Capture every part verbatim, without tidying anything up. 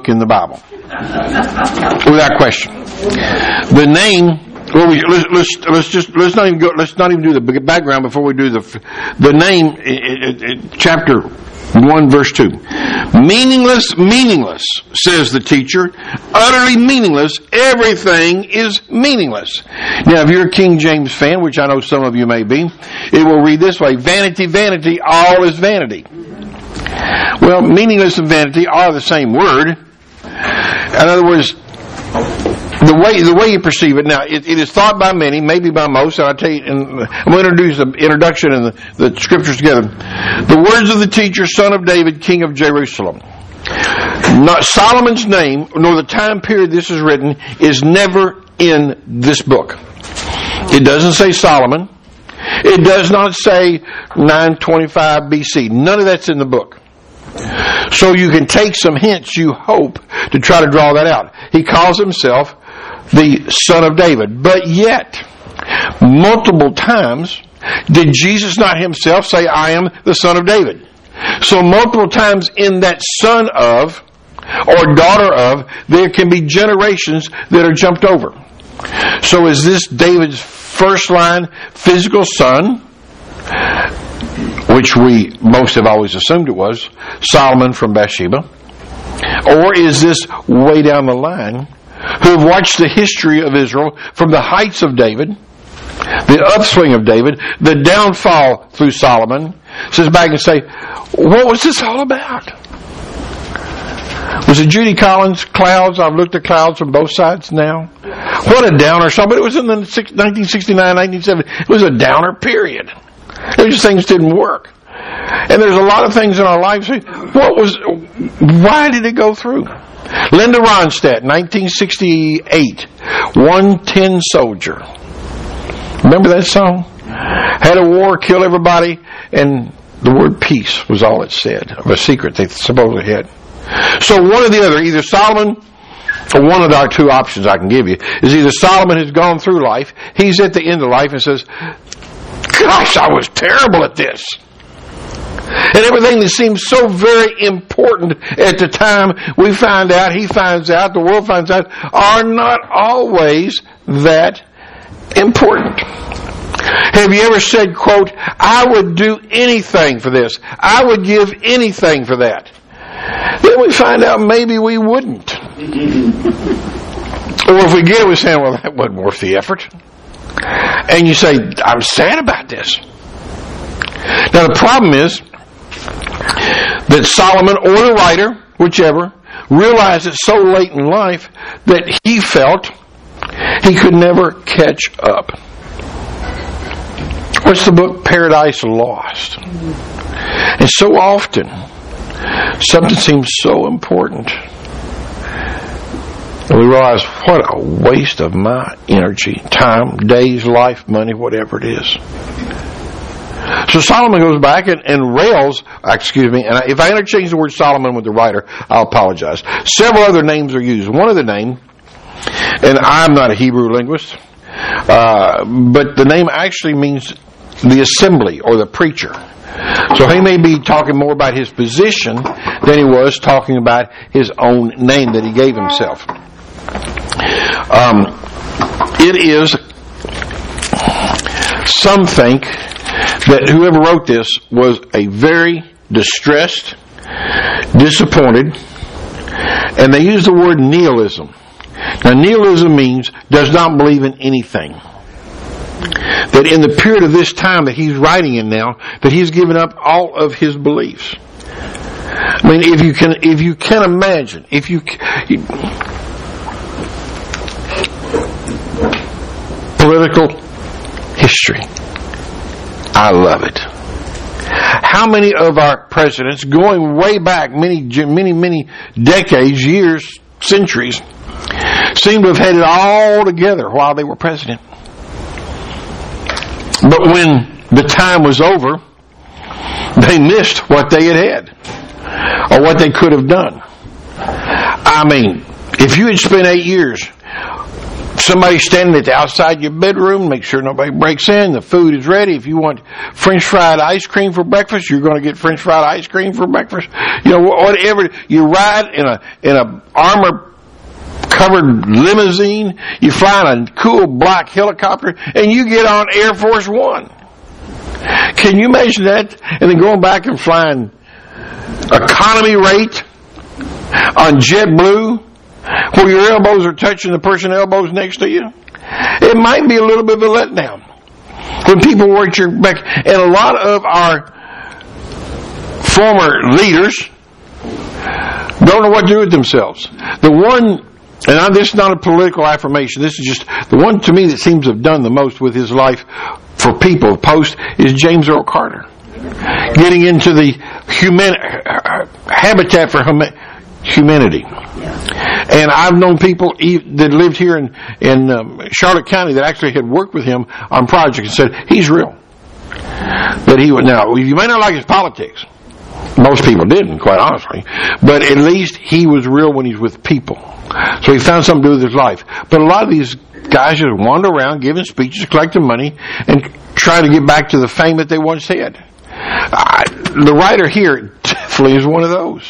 book in the Bible, without question. The name. Well, we, let's, let's let's just let's not even go. Let's not even do the background before we do the the name. It, it, it, chapter one, verse two. Meaningless, meaningless, says the teacher. Utterly meaningless. Everything is meaningless. Now, if you're a King James fan, which I know some of you may be, it will read this way: vanity, vanity, all is vanity. Well, meaningless and vanity are the same word. In other words, the way the way you perceive it now, it, it is thought by many, maybe by most. And I tell you, and I'm going to introduce the introduction and the, the scriptures together. The words of the teacher, son of David, king of Jerusalem. Not Solomon's name, nor the time period this is written, is never in this book. It doesn't say Solomon. It does not say nine twenty-five B C. None of that's in the book. So you can take some hints, you hope, to try to draw that out. He calls himself the son of David. But yet, multiple times, did Jesus not himself say, I am the son of David? So multiple times in that son of, or daughter of, there can be generations that are jumped over. So is this David's first line physical son, which we most have always assumed it was, Solomon from Bathsheba? Or is this way down the line, who have watched the history of Israel from the heights of David, the upswing of David, the downfall through Solomon, sits back and say, what was this all about? Was it Judy Collins' Clouds? I've looked at clouds from both sides now. What a downer song. But it was in the nineteen sixty-nine, nineteen seventy. It was a downer period. It just things didn't work. And there's a lot of things in our lives. What was, why did it go through? Linda Ronstadt, nineteen sixty-eight, one ten soldier. Remember that song? Had a war, killed everybody, and the word peace was all it said, of a secret they supposedly had. So one or the other, either Solomon, or one of our two options I can give you, is either Solomon has gone through life, he's at the end of life and says, gosh, I was terrible at this. And everything that seems so very important at the time we find out, he finds out, the world finds out, are not always that important. Have you ever said, quote, I would do anything for this. I would give anything for that. Then we find out maybe we wouldn't. Or if we get it, we're saying, well, that wasn't worth the effort. And you say, I'm sad about this. Now the problem is that Solomon or the writer, whichever, realized it so late in life that he felt he could never catch up. What's the book? Paradise Lost. And so often, something seems so important, and we realize, what a waste of my energy, time, days, life, money, whatever it is. So Solomon goes back and, and rails, excuse me, and if I interchange the word Solomon with the writer, I'll apologize. Several other names are used. One of the name, and I'm not a Hebrew linguist, uh, but the name actually means the assembly or the preacher. So he may be talking more about his position than he was talking about his own name that he gave himself. Um, it is, some think that whoever wrote this was a very distressed, disappointed, and they use the word nihilism. Now nihilism means does not believe in anything. That in the period of this time that he's writing in now, that he's given up all of his beliefs. I mean, if you can, if you can imagine, if you, you political history, I love it. How many of our presidents, going way back many, many, many decades, years, centuries, seem to have had it all together while they were president? But when the time was over, they missed what they had had, or what they could have done. I mean, if you had spent eight years somebody standing at the outside of your bedroom, make sure nobody breaks in. The food is ready. If you want French fried ice cream for breakfast, you're going to get French fried ice cream for breakfast. You know, whatever. You ride in a in a armor covered limousine. You fly in a cool black helicopter, and you get on Air Force One. Can you imagine that? And then going back and flying economy rate on JetBlue, where your elbows are touching the person elbows next to you. It might be a little bit of a letdown when people were at your back. And a lot of our former leaders don't know what to do with themselves. The one, and I, this is not a political affirmation, this is just the one to me that seems to have done the most with his life for people post is James Earl Carter. Getting into the human, habitat for humanity. And I've known people that lived here in, in um, Charlotte County that actually had worked with him on projects and said, he's real. That he would, now, you may not like his politics. Most people didn't, quite honestly. But at least he was real when he's with people. So he found something to do with his life. But a lot of these guys just wander around giving speeches, collecting money, and trying to get back to the fame that they once had. I, the writer here definitely is one of those.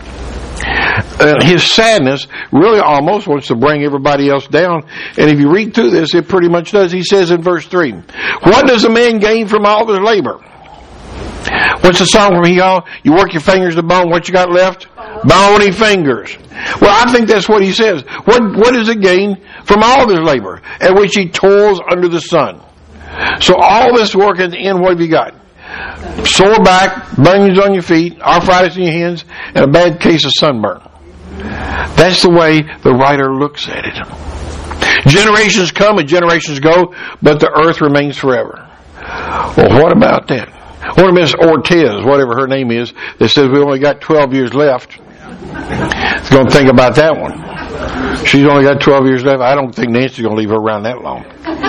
Uh, his sadness really almost wants to bring everybody else down. And if you read through this, it pretty much does. He says in verse three, what does a man gain from all of his labor? What's the song from he all? You work your fingers to bone, what you got left? Bony fingers. Well, I think that's what he says. What What is a gain from all of his labor, at which he toils under the sun? So all this work at the end, what have you got? Sore back, burns on your feet, arthritis in your hands, and a bad case of sunburn. That's the way the writer looks at it. Generations come and generations go, but the earth remains forever. Well, what about that? What about Miss Ortiz, whatever her name is, that says we only got twelve years left? It's going to think about that one. She's only got twelve years left. I don't think Nancy's going to leave her around that long.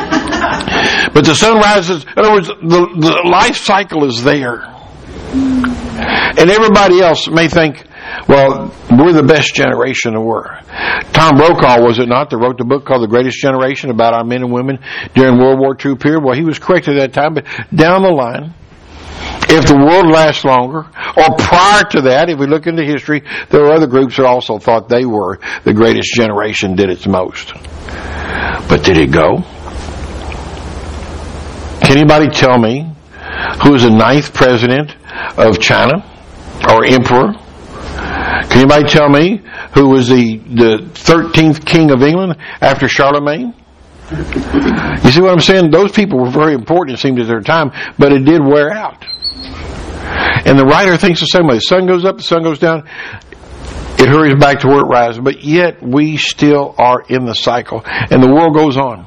But the sun rises. In other words, the, the life cycle is there. And everybody else may think, well, we're the best generation there were. Tom Brokaw, was it not, that wrote the book called The Greatest Generation about our men and women during World War Two period? Well, he was correct at that time, but down the line, if the world lasts longer, or prior to that, if we look into history, there were other groups that also thought they were the greatest generation, did its most. But did it go? Can anybody tell me who was the ninth president of China, or emperor? Can anybody tell me who was the, the thirteenth king of England after Charlemagne? You see what I'm saying? Those people were very important, it seemed, at their time, but it did wear out. And the writer thinks the same way. The sun goes up, the sun goes down, it hurries back to where it rises. But yet we still are in the cycle, and the world goes on.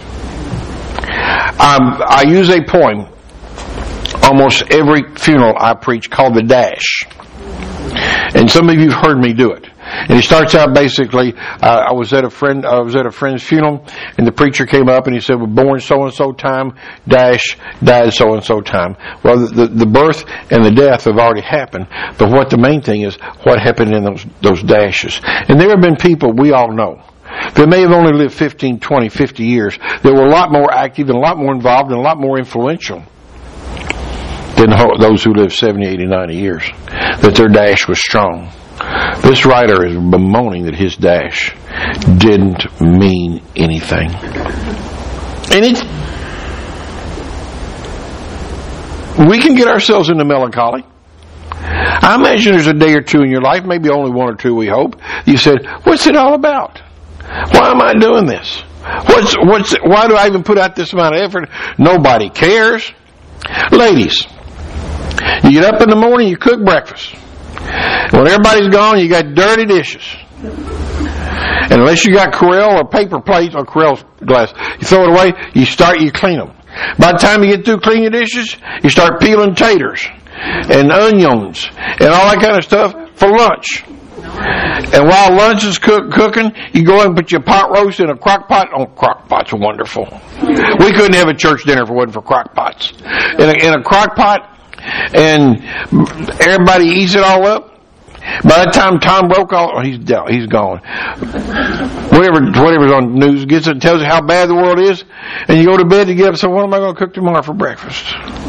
Um, I use a poem almost every funeral I preach called The Dash. And some of you have heard me do it. And he starts out basically, uh, I was at a friend, I was at a friend's funeral, and the preacher came up and he said, "We're born so and so time, dash, died so and so time." Well, the, the birth and the death have already happened, but what the main thing is, what happened in those those dashes. And there have been people we all know that may have only lived fifteen, twenty, fifty years that were a lot more active and a lot more involved and a lot more influential than those who lived seventy, eighty, ninety years, that their dash was strong. This writer is bemoaning that his dash didn't mean anything. And it's, we can get ourselves into melancholy. I imagine there's a day or two in your life, maybe only one or two, we hope, you said, what's it all about? Why am I doing this? What's, what's, why do I even put out this amount of effort? Nobody cares. Ladies, you get up in the morning, you cook breakfast. When everybody's gone, you got dirty dishes. And unless you got Corelle or paper plates or Corelle's glass, you throw it away, you start, you clean them. By the time you get through cleaning your dishes, you start peeling taters and onions and all that kind of stuff for lunch. And while lunch is cook, cooking, you go and put your pot roast in a crock pot. Oh, crock pots are wonderful. We couldn't have a church dinner if it wasn't for crock pots. In a, in a crock pot, and everybody eats it all up. By the time Tom Brokaw, oh, he's down, he's gone. Whatever, whatever's on the news gets it, tells you how bad the world is, and you go to bed, you get up, so what am I going to cook tomorrow for breakfast?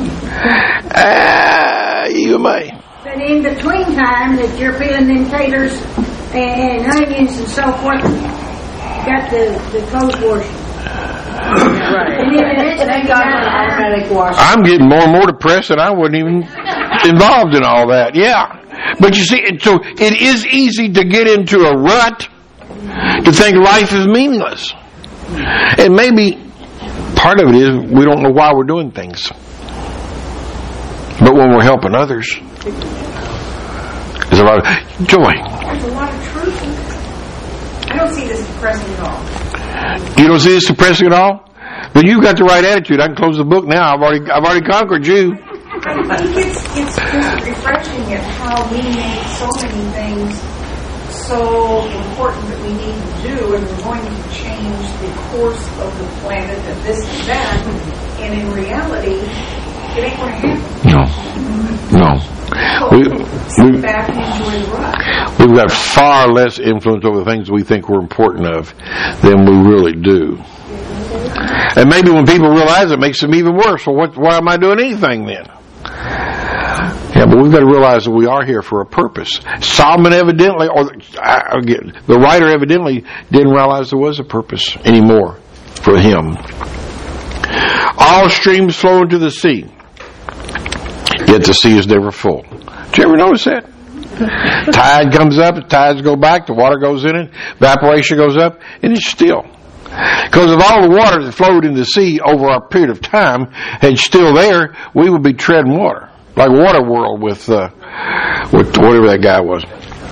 Ah, you may. But in between time that you're peeling them taters and onions and so forth, you got the, the clothes washing. Right. And then it's Thank God for automatic wash. I'm getting more and more depressed that I wasn't even involved in all that. Yeah. But you see, it, so it is easy to get into a rut, to think life is meaningless. And maybe part of it is we don't know why we're doing things. But when we're helping others, there's a lot of joy. There's a lot of truth in this. I don't see this depressing at all. You don't see this depressing at all? Then you've got the right attitude. I can close the book now. I've already, I've already conquered you. I think it's, it's just refreshing at how we make so many things so important that we need to do, and we're going to change the course of the planet and this and that, and in reality, it ain't going to happen. No. No. So We, sit we, back and enjoy the ride. we've got far less influence over the things we think we're important of than we really do. And maybe when people realize it, it makes them even worse. Well, what, why am I doing anything then? Yeah, but we've got to realize that we are here for a purpose. Solomon evidently, or again, the writer evidently didn't realize there was a purpose anymore for him. All streams flow into the sea, yet the sea is never full. Did you ever notice that? Tide comes up, the tides go back, the water goes in it, evaporation goes up, and it's still. Because if all the water that flowed in the sea over a period of time had still there, we would be treading water. Like Waterworld with, uh, with whatever that guy was.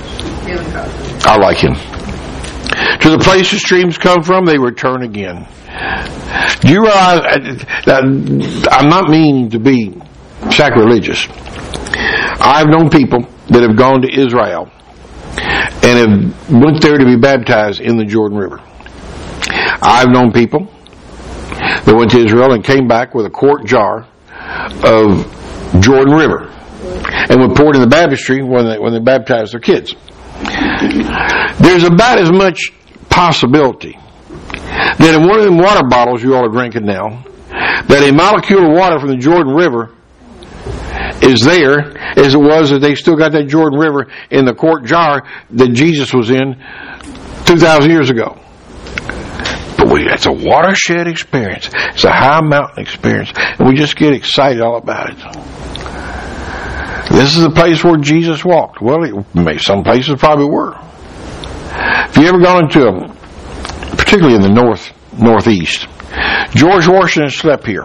I like him. To the place the streams come from, they return again. Do you realize, I'm not meaning to be sacrilegious. I've known people that have gone to Israel and have went there to be baptized in the Jordan River. I've known people that went to Israel and came back with a quart jar of Jordan River and were poured in the baptistry when they, when they baptized their kids. There's about as much possibility that in one of them water bottles you all are drinking now, that a molecule of water from the Jordan River is there as it was that they still got that Jordan River in the quart jar that Jesus was in two thousand years ago. But we, it's a watershed experience. It's a high mountain experience. And we just get excited all about it. This is the place where Jesus walked. Well, it, some places probably were. If you ever gone into a, particularly in the north, northeast, George Washington slept here.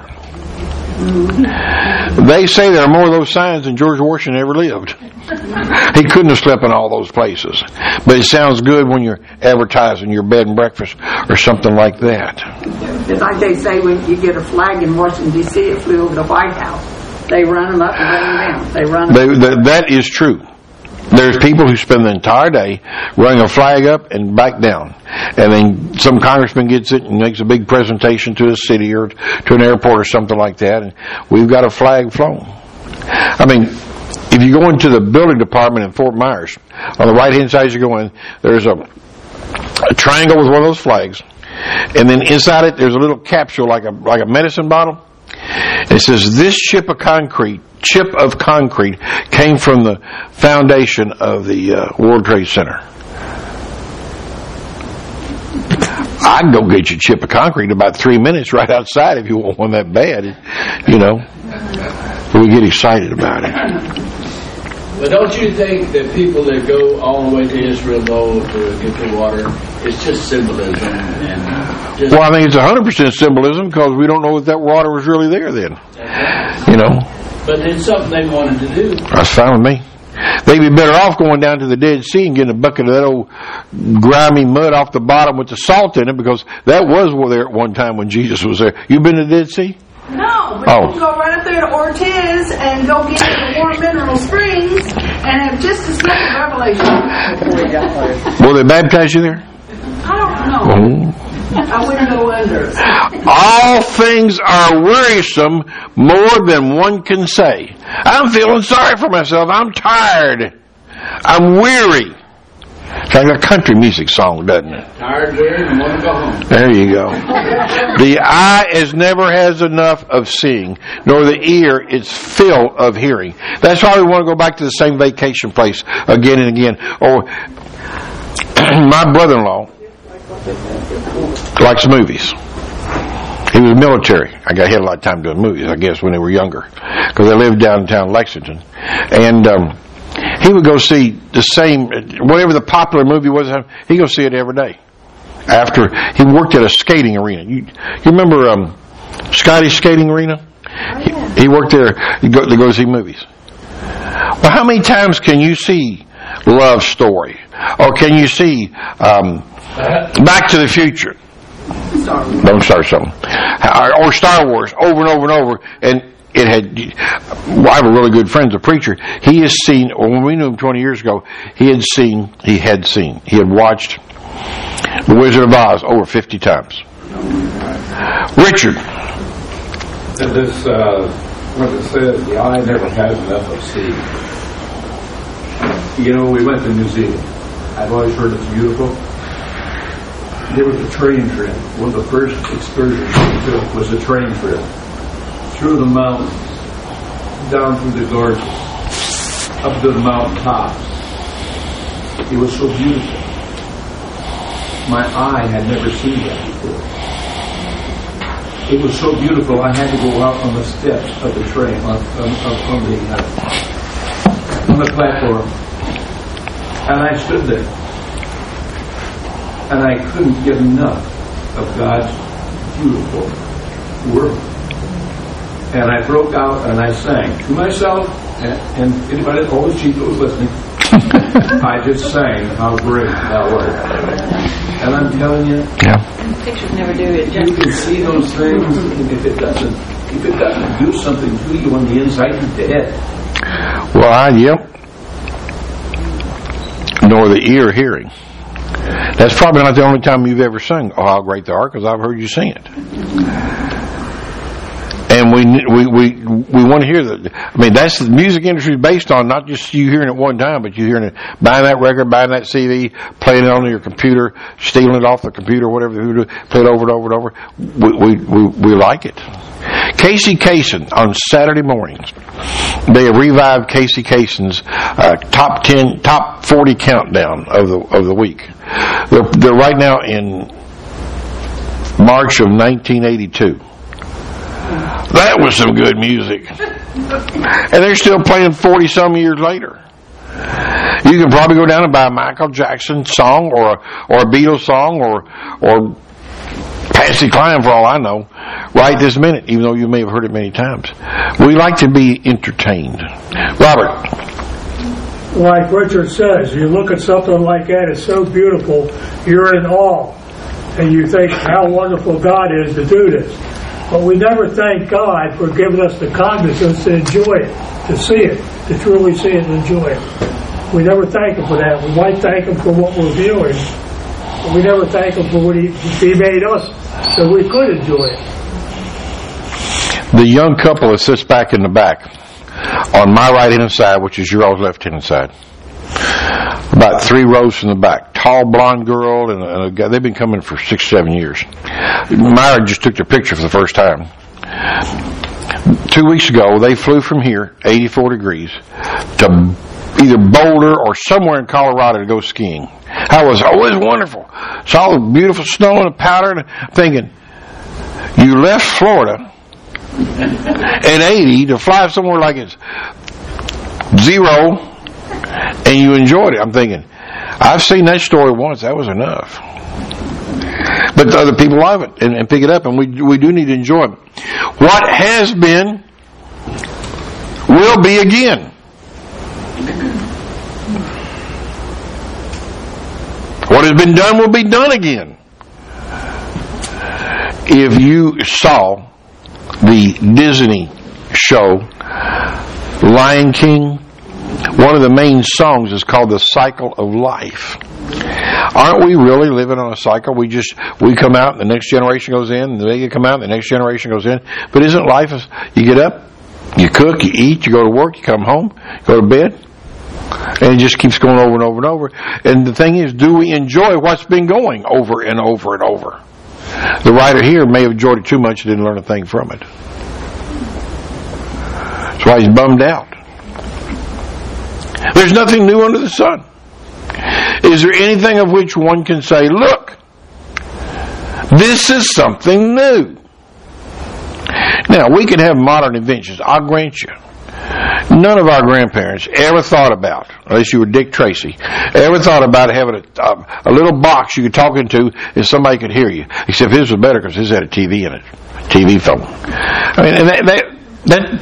They say there are more of those signs than George Washington ever lived. He couldn't have slept in all those places. But it sounds good when you're advertising your bed and breakfast or something like that. It's like they say when you get a flag in Washington, D C, it flew over the White House. They run them up and bring them down. They run them they, that, that is true. There's people who spend the entire day running a flag up and back down. And then some congressman gets it and makes a big presentation to a city or to an airport or something like that. And we've got a flag flown. I mean, if you go into the building department in Fort Myers, on the right-hand side as you go in, there's a, a triangle with one of those flags. And then inside it, there's a little capsule like a like a medicine bottle. It says, this chip of concrete, chip of concrete came from the foundation of the uh, World Trade Center. I can go get you a chip of concrete in about three minutes right outside if you want one that bad. You know, we get excited about it. But don't you think that people that go all the way to Israel though to get the water, it's just symbolism? And just well, I think it's one hundred percent symbolism because we don't know if that water was really there then. You know. But it's something they wanted to do. That's fine with me. They'd be better off going down to the Dead Sea and getting a bucket of that old grimy mud off the bottom with the salt in it because that was there at one time when Jesus was there. You been to the Dead Sea? No, but Oh. you can go right up there to Ortiz and go get the warm mineral springs and have just as much revelation. Will they baptize you there? I don't know. Oh. I wouldn't go under. All things are wearisome more than one can say. I'm feeling sorry for myself. I'm tired. I'm weary. It's like a country music song, doesn't it? Tired, weary, and want to go home. There you go. The eye is never has enough of seeing, nor the ear its fill of hearing. That's why we want to go back to the same vacation place again and again. Or my brother-in-law likes movies. He was military. I got he had a lot of time doing movies, I guess, when they were younger, because they lived downtown Lexington, and um, he would go see the same whatever the popular movie was. He'd go see it every day. After he worked at a skating arena, you, you remember um, Scotty's skating arena? Oh, yeah. He, he worked there to go, to go see movies. Well, how many times can you see Love Story, or can you see um, Back to the Future? Don't start something. Or Star Wars over and over and over. And it had, well, I have a really good friend, a preacher. He has seen, when we knew him twenty years ago, he had seen, he had seen, he had watched The Wizard of Oz over fifty times. Richard. This, uh, what it says, the eye never has enough of seeing. You know, we went to New Zealand. I've always heard it's beautiful. There was a train trip. One of the first excursions we took was a train trip through the mountains, down through the gorges, up to the mountain tops. It was so beautiful. My eye had never seen that before. It was so beautiful. I had to go out on the steps of the train, on, on, on the uh, on the platform, and I stood there. And I couldn't get enough of God's beautiful world. And I broke out and I sang to myself, and, and anybody, all the sheep that was listening, I just sang how great that was. And I'm telling you, yeah. Pictures never do it. You can see those things, and if it doesn't, if it doesn't do something to you on the inside, you're dead. Well, I, yep. Nor the ear hearing. That's probably not the only time you've ever sung "Oh, How Great Thou Art," because I've heard you sing it. And we we we we want to hear that. I mean, that's the music industry is based on not just you hearing it one time, but you hearing it, buying that record, buying that C D, playing it on your computer, stealing it off the computer, whatever you do, play it over and over and over. We we we, we like it. Casey Kasem on Saturday mornings. They have revived Casey Kasem's uh, top ten, top forty countdown of the of the week. They're, they're right now in March of nineteen eighty-two. That was some good music, and they're still playing forty some years later. You can probably go down and buy a Michael Jackson song, or or a Beatles song, or or Patsy Cline, for all I know, right this minute, even though you may have heard it many times. We like to be entertained. Robert. Like Richard says, you look at something like that, it's so beautiful, you're in awe. And you think how wonderful God is to do this. But we never thank God for giving us the cognizance to enjoy it, to see it, to truly see it and enjoy it. We never thank Him for that. We might thank Him for what we're viewing, but we never thank Him for what He, he made us so we could enjoy it. The young couple that sits back in the back, on my right-hand side, which is your all's left-hand side, about three rows from the back, tall blonde girl and a, and a guy. They've been coming for six, seven years. Myra just took their picture for the first time. Two weeks ago, they flew from here, eighty-four degrees, to either Boulder or somewhere in Colorado to go skiing. That was always wonderful. Saw the beautiful snow and the powder, and I'm thinking, you left Florida at eighty to fly somewhere like it's zero, and you enjoyed it. I'm thinking, I've seen that story once. That was enough. But the other people love it and, and pick it up, and we we do need to enjoy it. What has been will be again. What has been done will be done again. If you saw the Disney show Lion King, one of the main songs is called The Cycle of Life. Aren't we really living on a cycle? We just, we come out and the next generation goes in, and they come out and the next generation goes in. But isn't life, you get up, you cook, you eat, you go to work, you come home, you go to bed, And it just keeps going over and over and over. And the thing is, do we enjoy what's been going over and over and over? The writer here may have enjoyed it too much and didn't learn a thing from it. That's why he's bummed out. There's nothing new under the sun. Is there anything of which one can say, look, this is something new? Now, we can have modern inventions, I'll grant you. None of our grandparents ever thought about, unless you were Dick Tracy, ever thought about having a, a, a little box you could talk into and somebody could hear you. Except his was better because his had a T V in it. T V phone. I mean, and that, that, that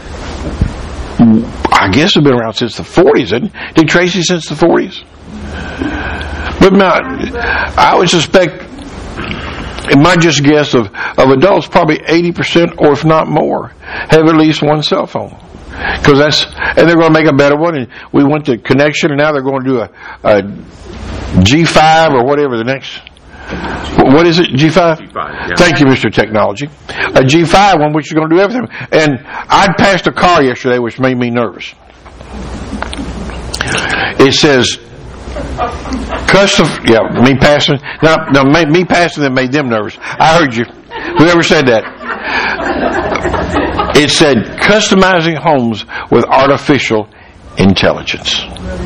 I guess has been around since the forties, isn't it? Dick Tracy since the forties? But now, I would suspect, in my just guess of, of adults, probably eighty percent or if not more have at least one cell phone. Because that's, and they're going to make a better one. And we went to Connection, and now they're going to do a, a G five or whatever the next. What is it? G five? G five, yeah. Thank you, Mister Technology. A G five one, which is going to do everything. And I'd passed a car yesterday, which made me nervous. It says, custom, yeah, me passing. No, no, me passing them made them nervous. I heard you. Whoever said that. It said, customizing homes with artificial intelligence.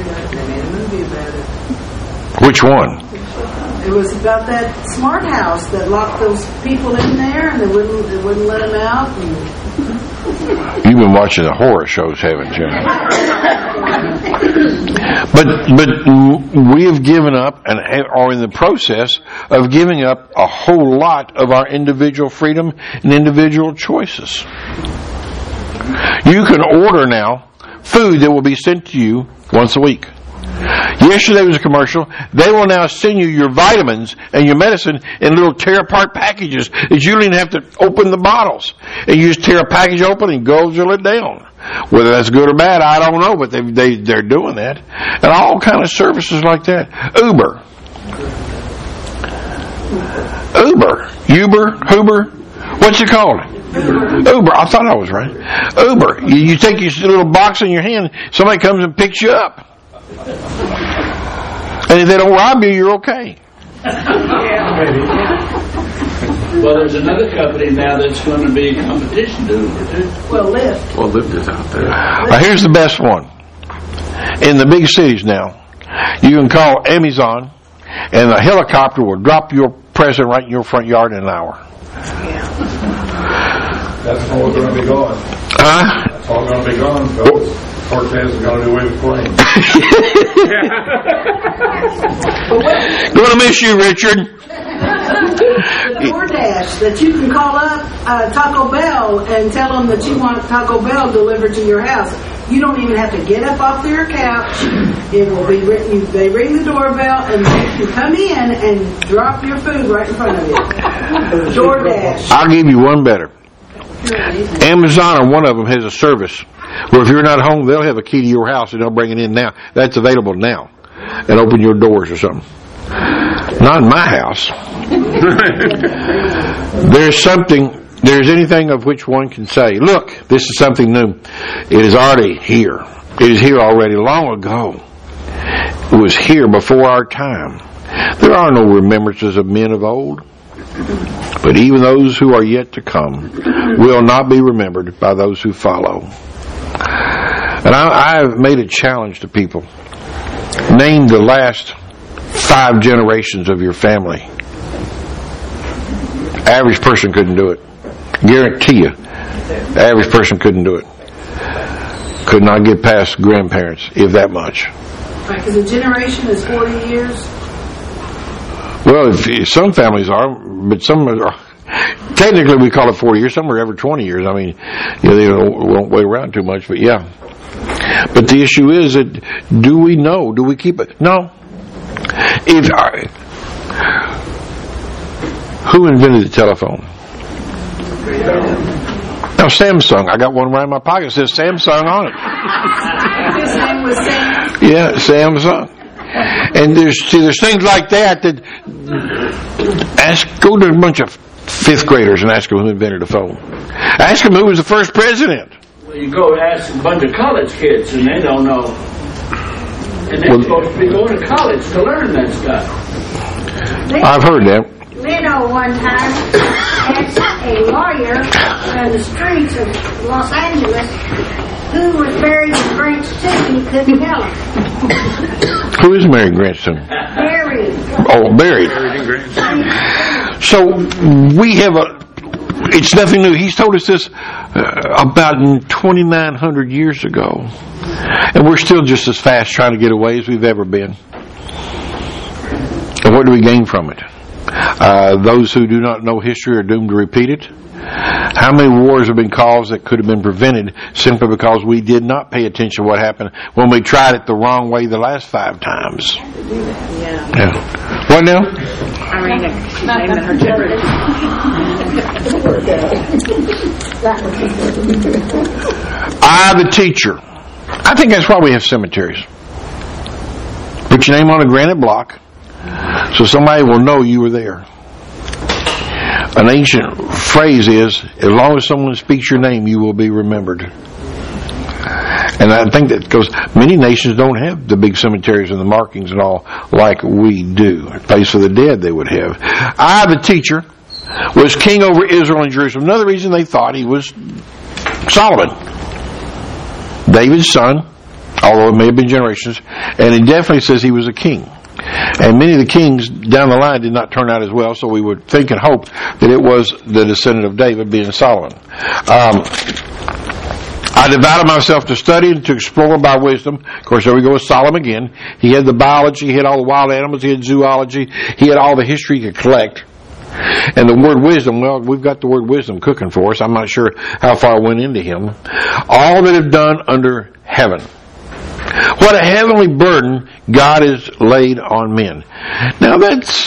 Which one? It was about that smart house that locked those people in there and they wouldn't, they wouldn't let them out. And... You've been watching the horror shows, haven't you? But but we have given up and are in the process of giving up a whole lot of our individual freedom and individual choices. You can order now food that will be sent to you once a week. Yesterday was a commercial. They will now send you your vitamins and your medicine in little tear-apart packages that you don't even have to open the bottles. And you just tear a package open and guzzle it down. Whether that's good or bad, I don't know, but they, they, they're doing that. And all kind of services like that. Uber. Uber. Uber? Uber? What's it called? Uber. Uber. I thought I was right. Uber. You, you take your little box in your hand, somebody comes and picks you up. And if they don't rob you, you're okay. Well, there's another company now that's going to be in competition to Uber, too. Well, Lyft. Well, Lyft is out there. Now, here's the best one. In the big cities now, you can call Amazon, and a helicopter will drop your present right in your front yard in an hour. That's all going to be gone. Huh? That's all going to be gone, folks. Cortez is going to do away with planes. Going to miss you, Richard. The DoorDash that you can call up uh, Taco Bell and tell them that you want Taco Bell delivered to your house. You don't even have to get up off your couch. It will be written. They ring the doorbell and they can come in and drop your food right in front of you. DoorDash. I'll give you one better. Amazon or one of them has a service where if you're not home, they'll have a key to your house and they'll bring it in now. That's available now. And open your doors or something. Not in my house. There's something, there's anything of which one can say, look, this is something new. It is already here. It is here already long ago. It was here before our time. There are no remembrances of men of old. But even those who are yet to come will not be remembered by those who follow. And I, I've made a challenge to people. Name the last five generations of your family. Average person couldn't do it. Guarantee you, the average person couldn't do it. Could not get past grandparents, if that much. Because a generation is forty years. Well, if, if some families are, but some are. Technically, we call it forty years. Some are every twenty years. I mean, you know, they don't, won't wait around too much, but yeah. But the issue is that do we know? Do we keep it? No. If I, who invented the telephone? Now, Samsung. I got one right in my pocket. It says Samsung on it. His name was Sam. Yeah, Samsung. And there's see, there's things like that that ask. Go to a bunch of fifth graders and ask them who invented the phone. Ask them who was the first president. Well, you go ask a bunch of college kids and they don't know. And they're supposed to be going to college to learn that stuff. I've heard that. Leno one time asked a lawyer on the streets of Los Angeles who was buried in Grant's tomb. He couldn't tell him. Who is Mary Grantstone? Buried. Oh, buried. So we have a. It's nothing new. He's told us this uh, about twenty-nine hundred years ago, and we're still just as fast trying to get away as we've ever been. And what do we gain from it? Uh, those who do not know history are doomed to repeat it. How many wars have been caused that could have been prevented simply because we did not pay attention to what happened when we tried it the wrong way the last five times? Yeah. Yeah. What now? I mean, name the her I, the teacher. I think that's why we have cemeteries. Put your name on a granite block so somebody will know you were there. An ancient phrase is, as long as someone speaks your name, you will be remembered. And I think that because many nations don't have the big cemeteries and the markings and all like we do. A place for the dead they would have. I, the teacher, was king over Israel and Jerusalem. Another reason they thought he was Solomon, David's son, although it may have been generations, and it definitely says he was a king. And many of the kings down the line did not turn out as well, so we would think and hope that it was the descendant of David, being Solomon. Um, I devoted myself to study and to explore by wisdom. Of course, there we go with Solomon again. He had the biology, he had all the wild animals, he had zoology, he had all the history he could collect. And the word wisdom, well, we've got the word wisdom cooking for us. I'm not sure how far I went into him. All that is done under heaven. What a heavenly burden God has laid on men. Now that's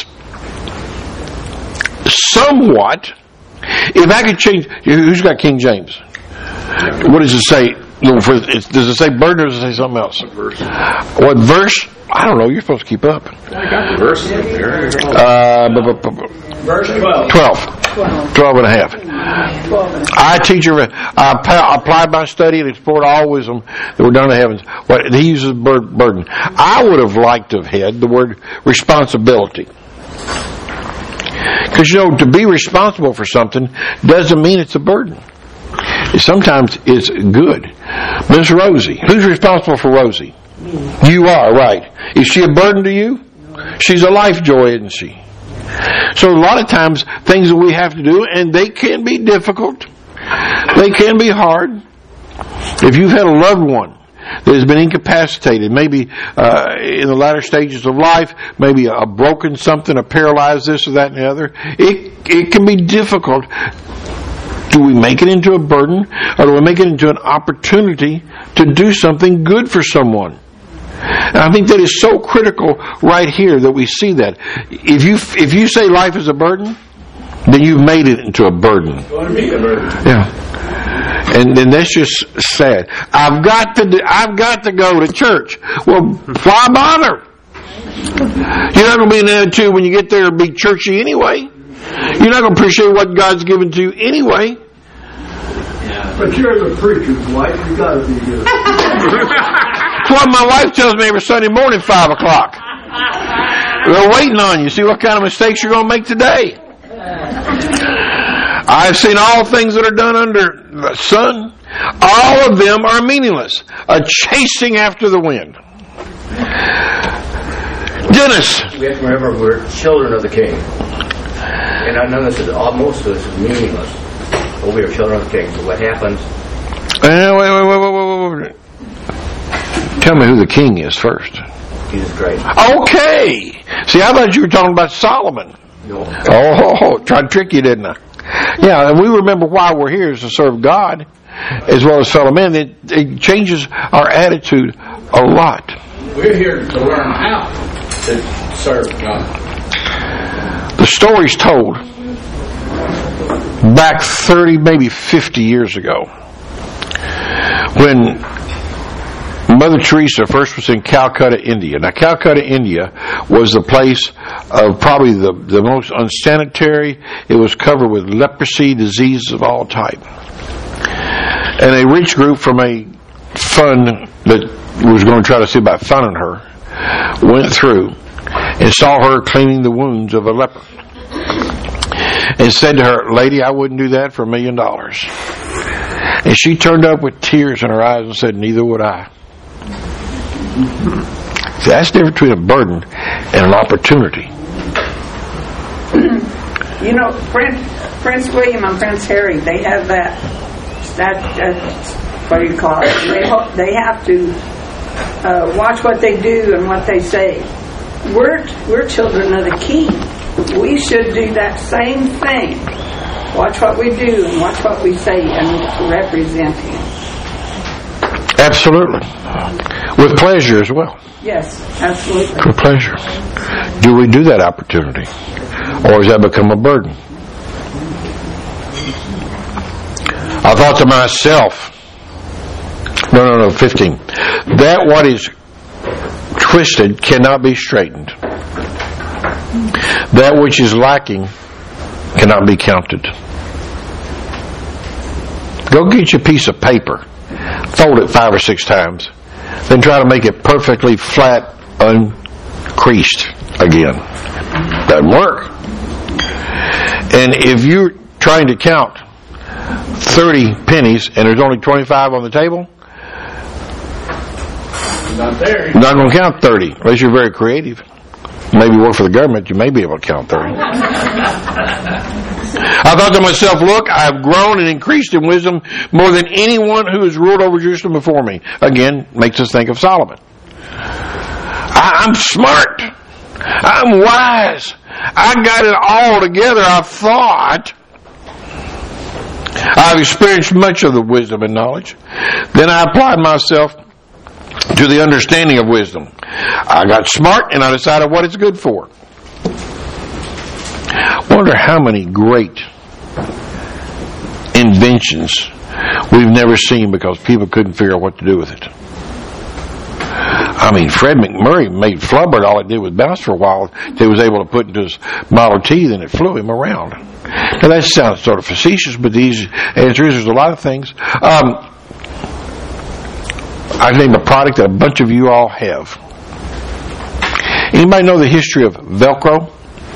somewhat, if I could change, who's got King James? What does it say? Does it say burden or does it say something else? What verse? What verse? I don't know. You're supposed to keep up. I got the verse up there. Uh, bu- bu- bu- Verse twelve. twelve. Twelve and a half. I teach her, I applied my study and explored all wisdom that were done in the heavens. What he uses bur- burden. I would have liked to have had the word responsibility. Because, you know, to be responsible for something doesn't mean it's a burden. Sometimes it's good. Miss Rosie. Who's responsible for Rosie? You are, right. Is she a burden to you? She's a life joy, isn't she? So a lot of times, things that we have to do, and they can be difficult. They can be hard. If you've had a loved one that has been incapacitated, maybe uh, in the latter stages of life, maybe a broken something, a paralyzed this or that and the other, it, it can be difficult. Do we make it into a burden, or do we make it into an opportunity to do something good for someone? And I think that is so critical right here that we see that. If you if you say life is a burden, then you've made it into a burden. It's going to be a burden. Yeah. And then that's just sad. I've got to do, I've got to go to church. Well, why bother? You're not going to be in an attitude when you get there to be churchy anyway. You're not going to appreciate what God's given to you anyway. But you're the preacher's wife. You got to be good. That's what my wife tells me every Sunday morning, five o'clock. They're waiting on you. See what kind of mistakes you're going to make today. I've seen all things that are done under the sun. All of them are meaningless. A chasing after the wind. Dennis. We have to remember we're children of the King. And I know this is, most of this is meaningless. But we are children of the King. So what happens? Uh, wait, wait, wait, wait, wait, wait. Tell me who the king is first. Jesus Christ. Okay. See, I thought you were talking about Solomon. No. Oh, tried to trick you, didn't I? Yeah, and we remember why we're here is to serve God as well as fellow men. It, it changes our attitude a lot. We're here to learn how to serve God. The story's told back thirty, maybe fifty years ago when Mother Teresa first was in Calcutta, India. Now, Calcutta, India was the place of probably the, the most unsanitary. It was covered with leprosy, diseases of all type. And a rich group from a fund that was going to try to see about funding her went through and saw her cleaning the wounds of a leper and said to her, "Lady, I wouldn't do that for a million dollars." And she turned up with tears in her eyes and said, "Neither would I." See, that's the difference between a burden and an opportunity. You know, Prince, Prince William and Prince Harry, they have that, that, uh, what do you call it? They, ho- they have to uh, watch what they do and what they say. We're, we're children of the King. We should do that same thing. Watch what we do and watch what we say and represent Him. Absolutely. With pleasure as well. Yes, absolutely. For pleasure. Do we do that opportunity? Or has that become a burden? I thought to myself, no, no, no, fifteen. That what is twisted cannot be straightened. That which is lacking cannot be counted. Go get you a piece of paper, fold it five or six times, then try to make it perfectly flat, uncreased again. Doesn't work. And if you're trying to count thirty pennies and there's only twenty-five on the table, Not there. you're not going to count thirty unless you're very creative. Maybe work for the government, you may be able to count thirty. I thought to myself, look, I've grown and increased in wisdom more than anyone who has ruled over Jerusalem before me. Again, makes us think of Solomon. I, I'm smart. I'm wise. I got it all together, I thought. I've experienced much of the wisdom and knowledge. Then I applied myself to the understanding of wisdom. I got smart and I decided what it's good for. I wonder how many great inventions we've never seen because people couldn't figure out what to do with it. I mean, Fred McMurray made Flubbert. All it did was bounce for a while. He was able to put into his Model T, then it flew him around. Now that sounds sort of facetious, but the easy answer is there's a lot of things. Um, I named a product that a bunch of you all have. Anybody know the history of Velcro?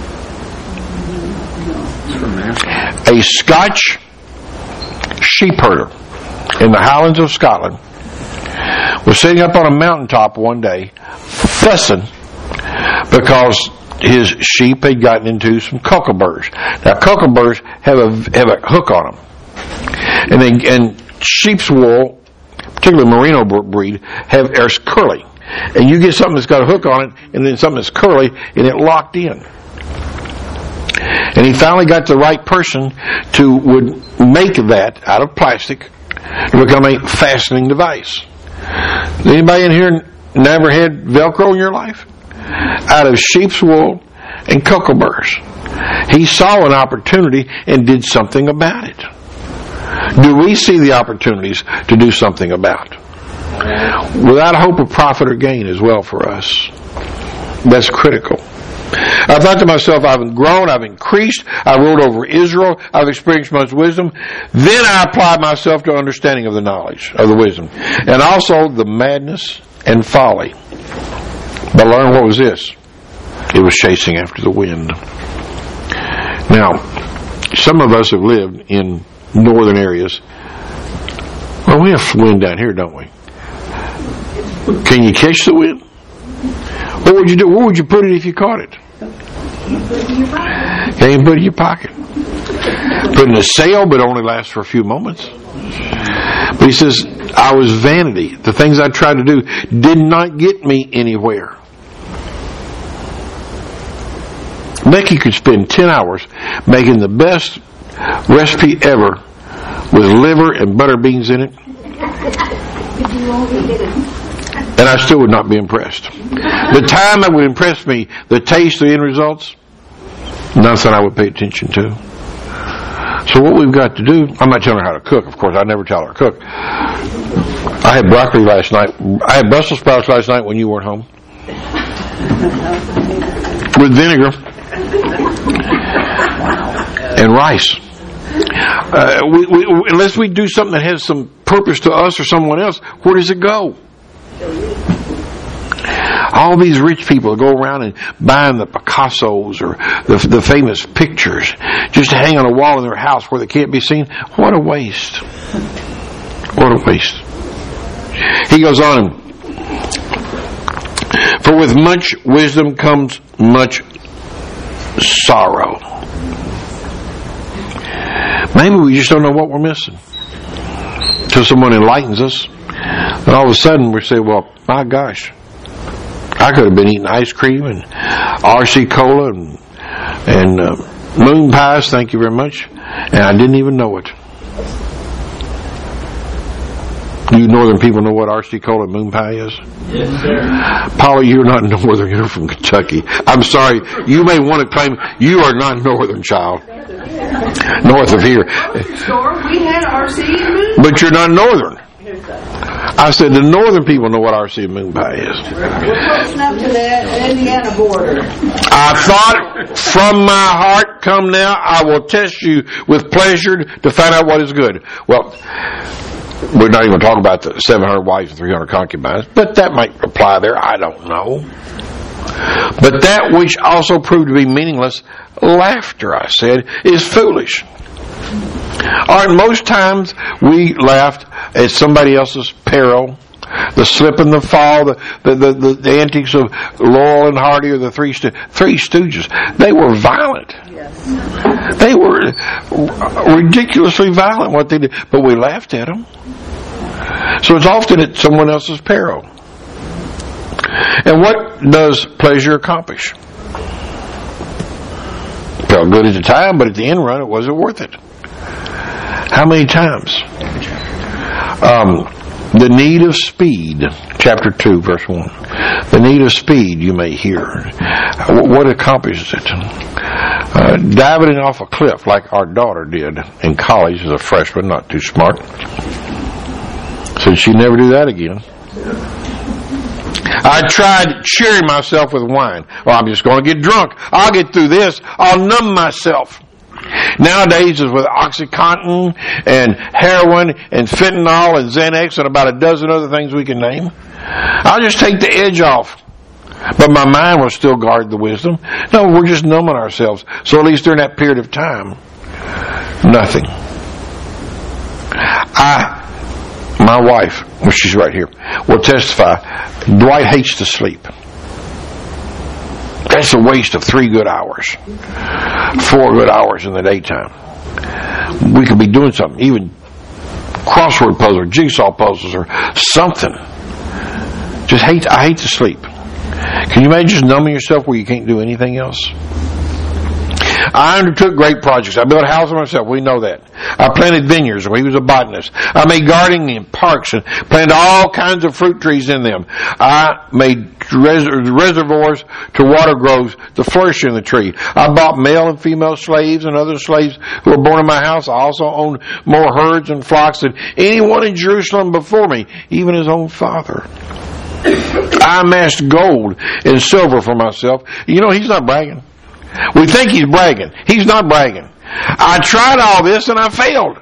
A Scotch sheep herder in the Highlands of Scotland was sitting up on a mountaintop one day fussing because his sheep had gotten into some cockleburs. Now cockleburs have a have a hook on them, and they, and sheep's wool, particularly merino breed, have are curly, and you get something that's got a hook on it, and then something that's curly, and it locked in. And he finally got the right person to would make that out of plastic to become a fastening device. Anybody in here never had Velcro in your life? Out of sheep's wool and cockleburs. He saw an opportunity and did something about it. Do we see the opportunities to do something about? Without a hope of profit or gain as well for us. That's critical. I thought to myself, I've grown, I've increased, I ruled over Israel, I've experienced much wisdom. Then I applied myself to understanding of the knowledge, of the wisdom. And also the madness and folly. But learn what was this? It was chasing after the wind. Now, some of us have lived in northern areas. Well, we have wind down here, don't we? Can you catch the wind? What would you do? Where would you put it if you caught it? Can't even put it in your pocket. Put it in a sail, but it only lasts for a few moments. But he says, I was vanity. The things I tried to do did not get me anywhere. Becky could spend ten hours making the best recipe ever with liver and butter beans in it. And I still would not be impressed. The time that would impress me, the taste, the end results, nothing I would pay attention to. So what we've got to do, I'm not telling her how to cook, of course, I never tell her to cook. I had broccoli last night, I had Brussels sprouts last night when you weren't home. With vinegar. And rice. Uh, we, we, unless we do something that has some purpose to us or someone else, where does it go? All these rich people go around and buying the Picassos or the, the famous pictures just to hang on a wall in their house where they can't be seen. What a waste. What a waste. He goes on, for with much wisdom comes much sorrow. Maybe we just don't know what we're missing until someone enlightens us. And all of a sudden we say, well, my gosh, I could have been eating ice cream and R C Cola and, and uh, moon pies, thank you very much, and I didn't even know it. You northern people know what R C Cola and moon pie is? Yes, sir. Paula, you're not northern, you're from Kentucky. I'm sorry, you may want to claim you are not northern, child. North of here. Store, we had R C and moon. But you're not northern. I said the northern people know what R C and moon pie is. We're close enough to the Indiana border. I thought from my heart, come now, I will test you with pleasure to find out what is good. Well, we're not even talking about the seven hundred wives and three hundred concubines, but that might apply there. I don't know. But that which also proved to be meaningless, laughter, I said, is foolish. Aren't most times we laughed at somebody else's peril? The slip and the fall, the the, the, the, the antics of Laurel and Hardy or the Three, Sto- three Stooges. They were violent. Yes. They were ridiculously violent what they did, but we laughed at them. So it's often at someone else's peril. And what does pleasure accomplish? Felt good at the time, but at the end run, it wasn't worth it. How many times? Um, the need of speed, chapter two, verse one. The need of speed, you may hear. What accomplishes it? Uh, diving off a cliff like our daughter did in college as a freshman, not too smart. So she'd never do that again. I tried cheering myself with wine. Well, I'm just going to get drunk. I'll get through this. I'll numb myself. Nowadays, it's with Oxycontin and heroin and fentanyl and Xanax and about a dozen other things we can name. I'll just take the edge off. But my mind will still guard the wisdom. No, we're just numbing ourselves. So at least during that period of time, nothing. I, my wife, well, she's right here, will testify, Dwight hates to sleep. That's a waste of three good hours. Four good hours in the daytime. We could be doing something, even crossword puzzles or jigsaw puzzles or something. Just hate, I hate to sleep. Can you imagine just numbing yourself where you can't do anything else? I undertook great projects. I built a house for myself. We know that. I planted vineyards where he was a botanist. I made gardening in parks and planted all kinds of fruit trees in them. I made res- reservoirs to water groves to flourish in the tree. I bought male and female slaves and other slaves who were born in my house. I also owned more herds and flocks than anyone in Jerusalem before me, even his own father. I amassed gold and silver for myself. You know, he's not bragging. We think he's bragging. He's not bragging. I tried all this and I failed.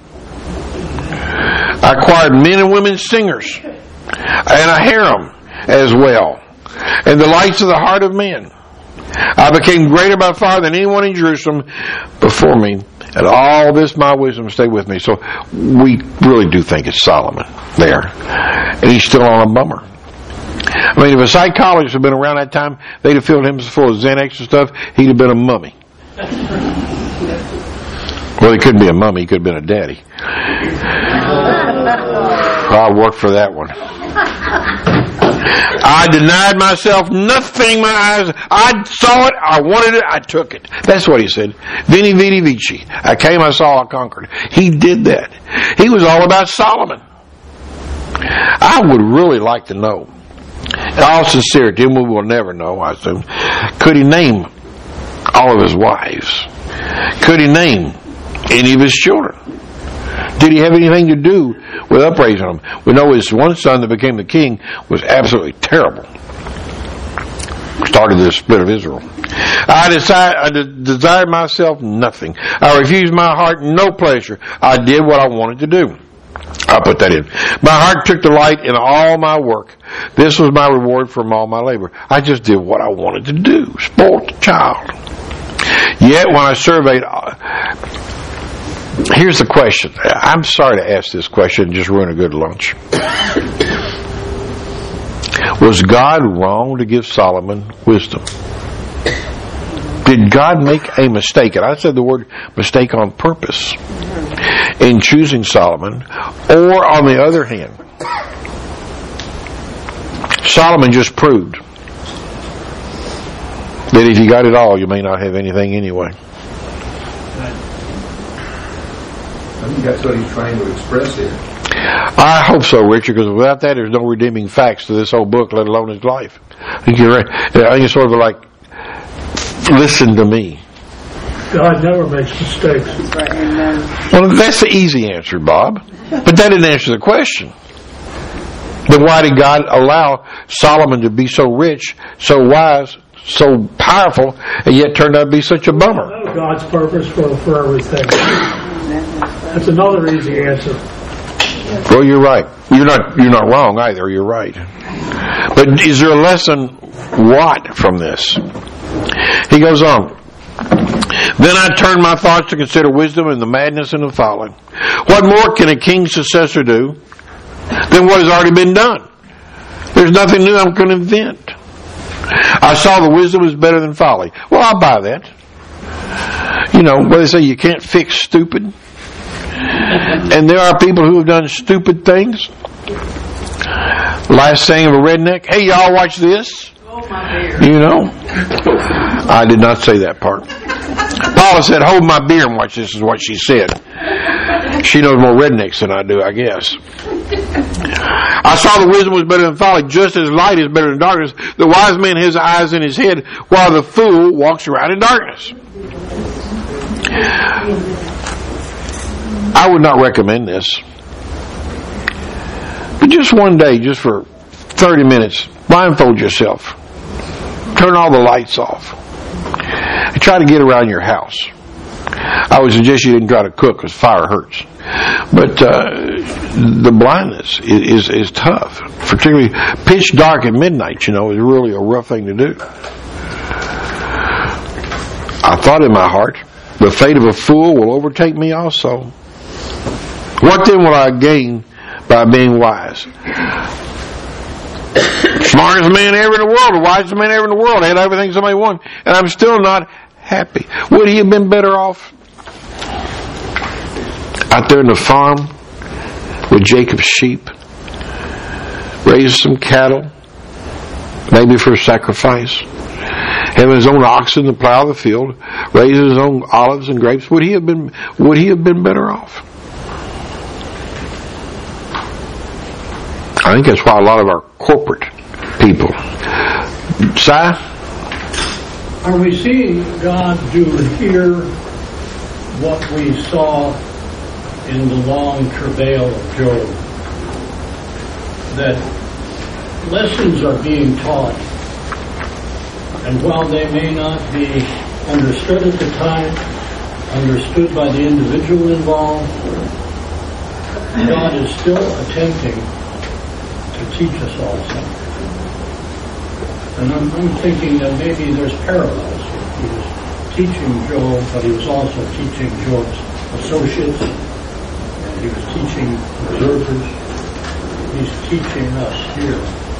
I acquired men and women singers and a harem as well, and the lights of the heart of men. I became greater by far than anyone in Jerusalem before me, and all this my wisdom stayed with me. So we really do think it's Solomon there, and he's still on a bummer. I mean, if a psychologist had been around that time, they'd have filled him full of Xanax and stuff. He'd have been a mummy. Well, he couldn't be a mummy. He could have been a daddy. I worked for that one. I denied myself nothing. My eyes, I saw it. I wanted it. I took it. That's what he said. Veni, vidi, vici. I came, I saw, I conquered. He did that. He was all about Solomon. I would really like to know, in all sincerity, and we will never know, I assume, could he name all of his wives? Could he name any of his children? Did he have anything to do with upraising them? We know his one son that became the king was absolutely terrible. Started the split of Israel. I decided, I de- desired myself nothing. I refused my heart no pleasure. I did what I wanted to do. I'll put that in. My heart took delight in all my work. This was my reward from all my labor. I just did what I wanted to do. Spoiled the child. Yet when I surveyed, here's the question. I'm sorry to ask this question and just ruin a good lunch. Was God wrong to give Solomon wisdom? Did God make a mistake? And I said the word mistake on purpose in choosing Solomon. Or on the other hand, Solomon just proved that if you got it all, you may not have anything anyway. I think that's what he's trying to express here. I hope so, Richard, because without that, there's no redeeming facts to this whole book, let alone his life. I think you're right. I think it's sort of like, listen to me. God never makes mistakes. Well, that's the easy answer, Bob. But that didn't answer the question. Then why did God allow Solomon to be so rich, so wise, so powerful, and yet turned out to be such a bummer? God's purpose for, for everything. That's another easy answer. Well, you're right. You're not. You're not wrong either. You're right. But is there a lesson what from this? He goes on. Then I turned my thoughts to consider wisdom and the madness and the folly. What more can a king's successor do than what has already been done? There's nothing new I'm going to invent. I saw the wisdom is better than folly. Well, I'll buy that. You know, what they say, you can't fix stupid. And there are people who have done stupid things. Last saying of a redneck, hey, y'all watch this. You know, I did not say that part. Paula said, hold my beer and watch this, is what she said. She knows more rednecks than I do, I guess. I saw the wisdom was better than folly, just as light is better than darkness. The wise man has eyes in his head, while the fool walks around in darkness. I would not recommend this. But just one day, just for thirty minutes, blindfold yourself. Turn all the lights off. And try to get around your house. I would suggest you didn't try to cook because fire hurts. But uh, the blindness is, is, is tough. Particularly pitch dark at midnight, you know, is really a rough thing to do. I thought in my heart, the fate of a fool will overtake me also. What then will I gain by being wise? Smartest man ever in the world, the wisest man ever in the world, had everything somebody wanted, and I'm still not happy. Would he have been better off out there in the farm with Jacob's sheep, raise some cattle, maybe for a sacrifice, having his own oxen to plow the field, raise his own olives and grapes? Would he have been? Would he have been better off? I think that's why a lot of our corporate people. Si? Are we seeing God do here what we saw in the long travail of Job? That lessons are being taught, and while they may not be understood at the time, understood by the individual involved, God is still attempting to teach us all something. And I'm, I'm thinking that maybe there's parallels. He was teaching Job, but he was also teaching Job's associates, and he was teaching observers. He's teaching us here.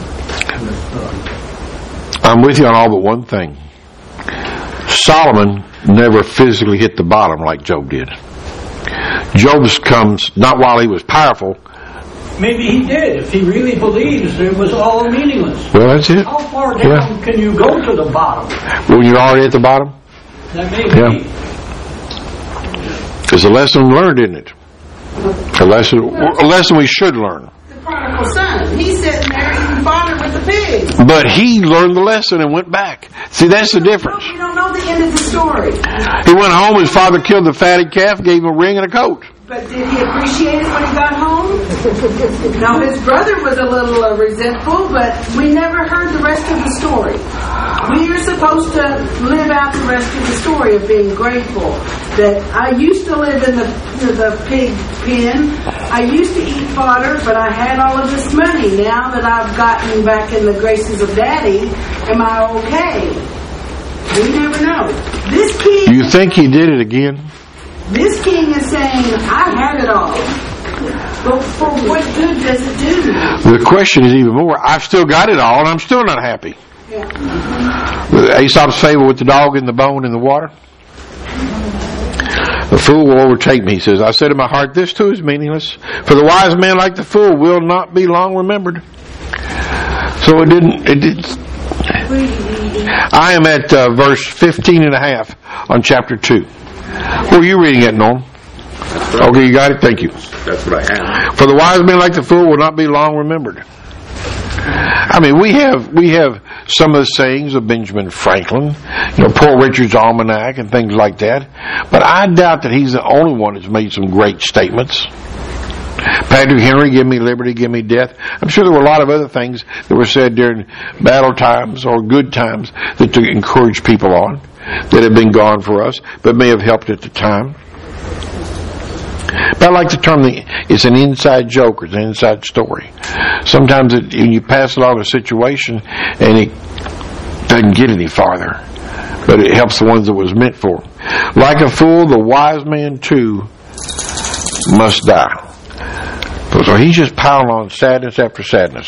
I'm with you on all but one thing. Solomon never physically hit the bottom like Job did. Job's comes not while he was powerful. Maybe he did, if he really believes it was all meaningless. Well, that's it. How far down Yeah. can you go to the bottom? When you're already at the bottom? That may Yeah. be. It's a lesson learned, isn't it? A lesson, a lesson we should learn. The prodigal son. He's sitting there eating fodder with the pigs. But he learned the lesson and went back. See, that's the difference. You don't know the end of the story. He went home, his father killed the fatted calf, gave him a ring and a coat. But did he appreciate it when he got home? Now, his brother was a little uh, resentful, but we never heard the rest of the story. We are supposed to live out the rest of the story of being grateful. That I used to live in the, the pig pen. I used to eat fodder, but I had all of this money. Now that I've gotten back in the graces of Daddy, am I okay? We never know. This king... You think he did it again? This king is saying, I had it all. But for what good does it do? The question is even more, I've still got it all and I'm still not happy. Yeah. Aesop's fable with the dog and the bone in the water. The fool will overtake me, he says. I said in my heart, this too is meaningless. For the wise man like the fool will not be long remembered. So it didn't, it didn't. I am at uh, verse fifteen and a half on chapter two. Where are you reading it, Norm? Okay, you got it? Thank you. That's what I have. For the wise man like the fool will not be long remembered. I mean, we have we have some of the sayings of Benjamin Franklin, you know, Poor Richard's Almanac and things like that. But I doubt that he's the only one that's made some great statements. Patrick Henry, give me liberty, give me death. I'm sure there were a lot of other things that were said during battle times or good times that to encourage people on, that have been gone for us, but may have helped at the time. But I like the term, the, it's an inside joke or it's an inside story. Sometimes it, you pass along a situation and it doesn't get any farther, but it helps the ones that it was meant for. Like a fool, the wise man too must die. So he's just piling on sadness after sadness.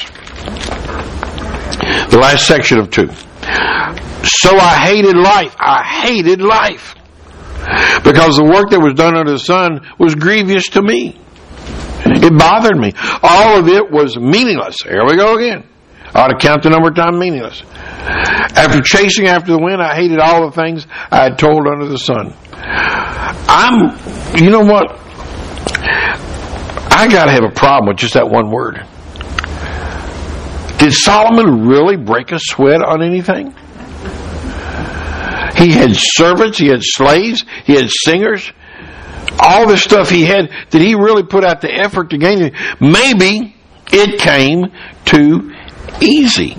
The last section of two. So I hated life. I hated life. Because the work that was done under the sun was grievous to me. It bothered me. All of it was meaningless. Here we go again. I ought to count the number of times meaningless. After chasing after the wind, I hated all the things I had told under the sun. I'm, you know what? I got to have a problem with just that one word. Did Solomon really break a sweat on anything? He had servants, he had slaves, he had singers. All the stuff he had, did he really put out the effort to gain it? Maybe it came too easy.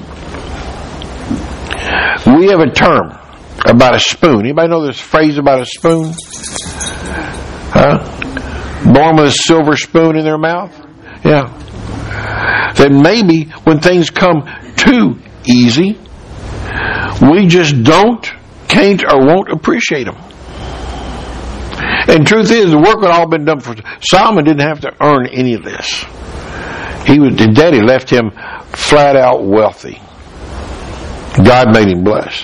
We have a term about a spoon. Anybody know this phrase about a spoon? Huh? Born with a silver spoon in their mouth? Yeah. Then maybe when things come too easy, we just don't, can't, or won't appreciate them. And truth is, the work had all been done for Solomon. Didn't have to earn any of this. He was, his daddy left him flat out wealthy. God made him blessed,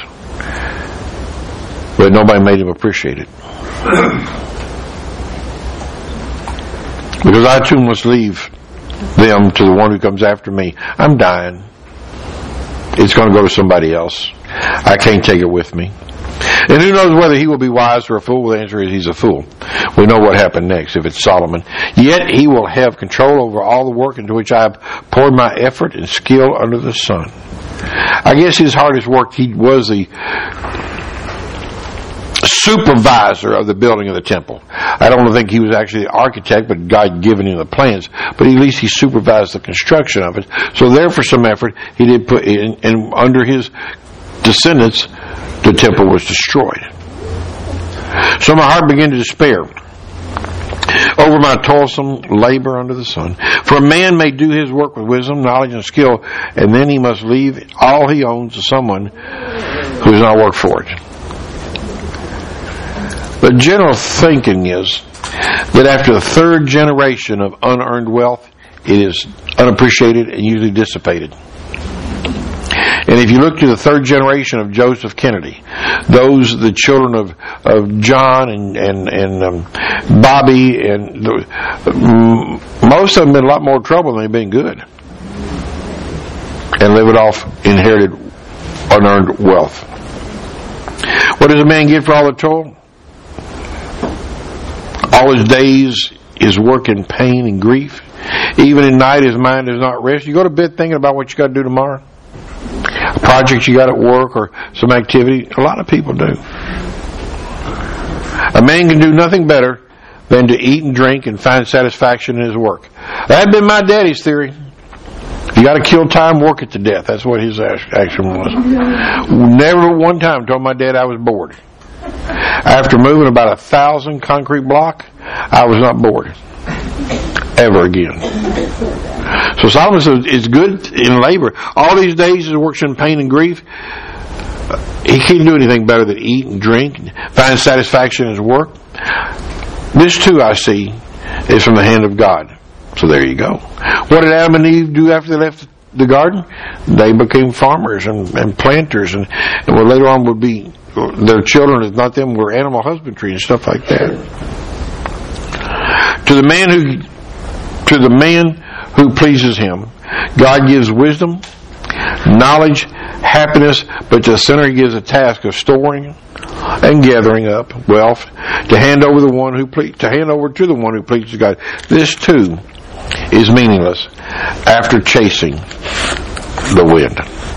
but nobody made him appreciate it. Because I too must leave them to the one who comes after me. I'm dying. It's going to go to somebody else. I can't take it with me. And who knows whether he will be wise or a fool? Well, the answer is he's a fool. We know what happened next if it's Solomon. Yet he will have control over all the work into which I have poured my effort and skill under the sun. I guess his hardest work, he was the supervisor of the building of the temple. I don't think he was actually the architect, but God given him the plans. But at least he supervised the construction of it. So there, for some effort, he did put in, and under his descendants, the temple was destroyed. So my heart began to despair over my toilsome labor under the sun. For a man may do his work with wisdom, knowledge, and skill, and then he must leave all he owns to someone who has not worked for it. The general thinking is that after the third generation of unearned wealth, it is unappreciated and usually dissipated. And if you look to the third generation of Joseph Kennedy, those, the children of, of John and, and, and um, Bobby, and the, um, most of them been in a lot more trouble than they've been good. And living off inherited unearned wealth. What does a man get for all the toil? All his days is work in pain and grief. Even at night his mind does not rest. You go to bed thinking about what you got to do tomorrow. A project you got at work or some activity. A lot of people do. A man can do nothing better than to eat and drink and find satisfaction in his work. That had been my daddy's theory. You got to kill time, work it to death. That's what his action was. Never one time told my dad I was bored. After moving about a thousand concrete block, I was not bored ever again. So Solomon says it's good in labor. All these days he works in pain and grief. He can't do anything better than eat and drink and find satisfaction in his work. This too, I see, is from the hand of God. So there you go. What did Adam and Eve do after they left the garden? They became farmers and, and planters, and, and what later on would be their children, if not them, were animal husbandry and stuff like that. To the man who, to the man who pleases him, God gives wisdom, knowledge, happiness, but to the sinner he gives a task of storing and gathering up wealth to hand over the one who ple- to hand over to the one who pleases God. This too is meaningless after chasing the wind.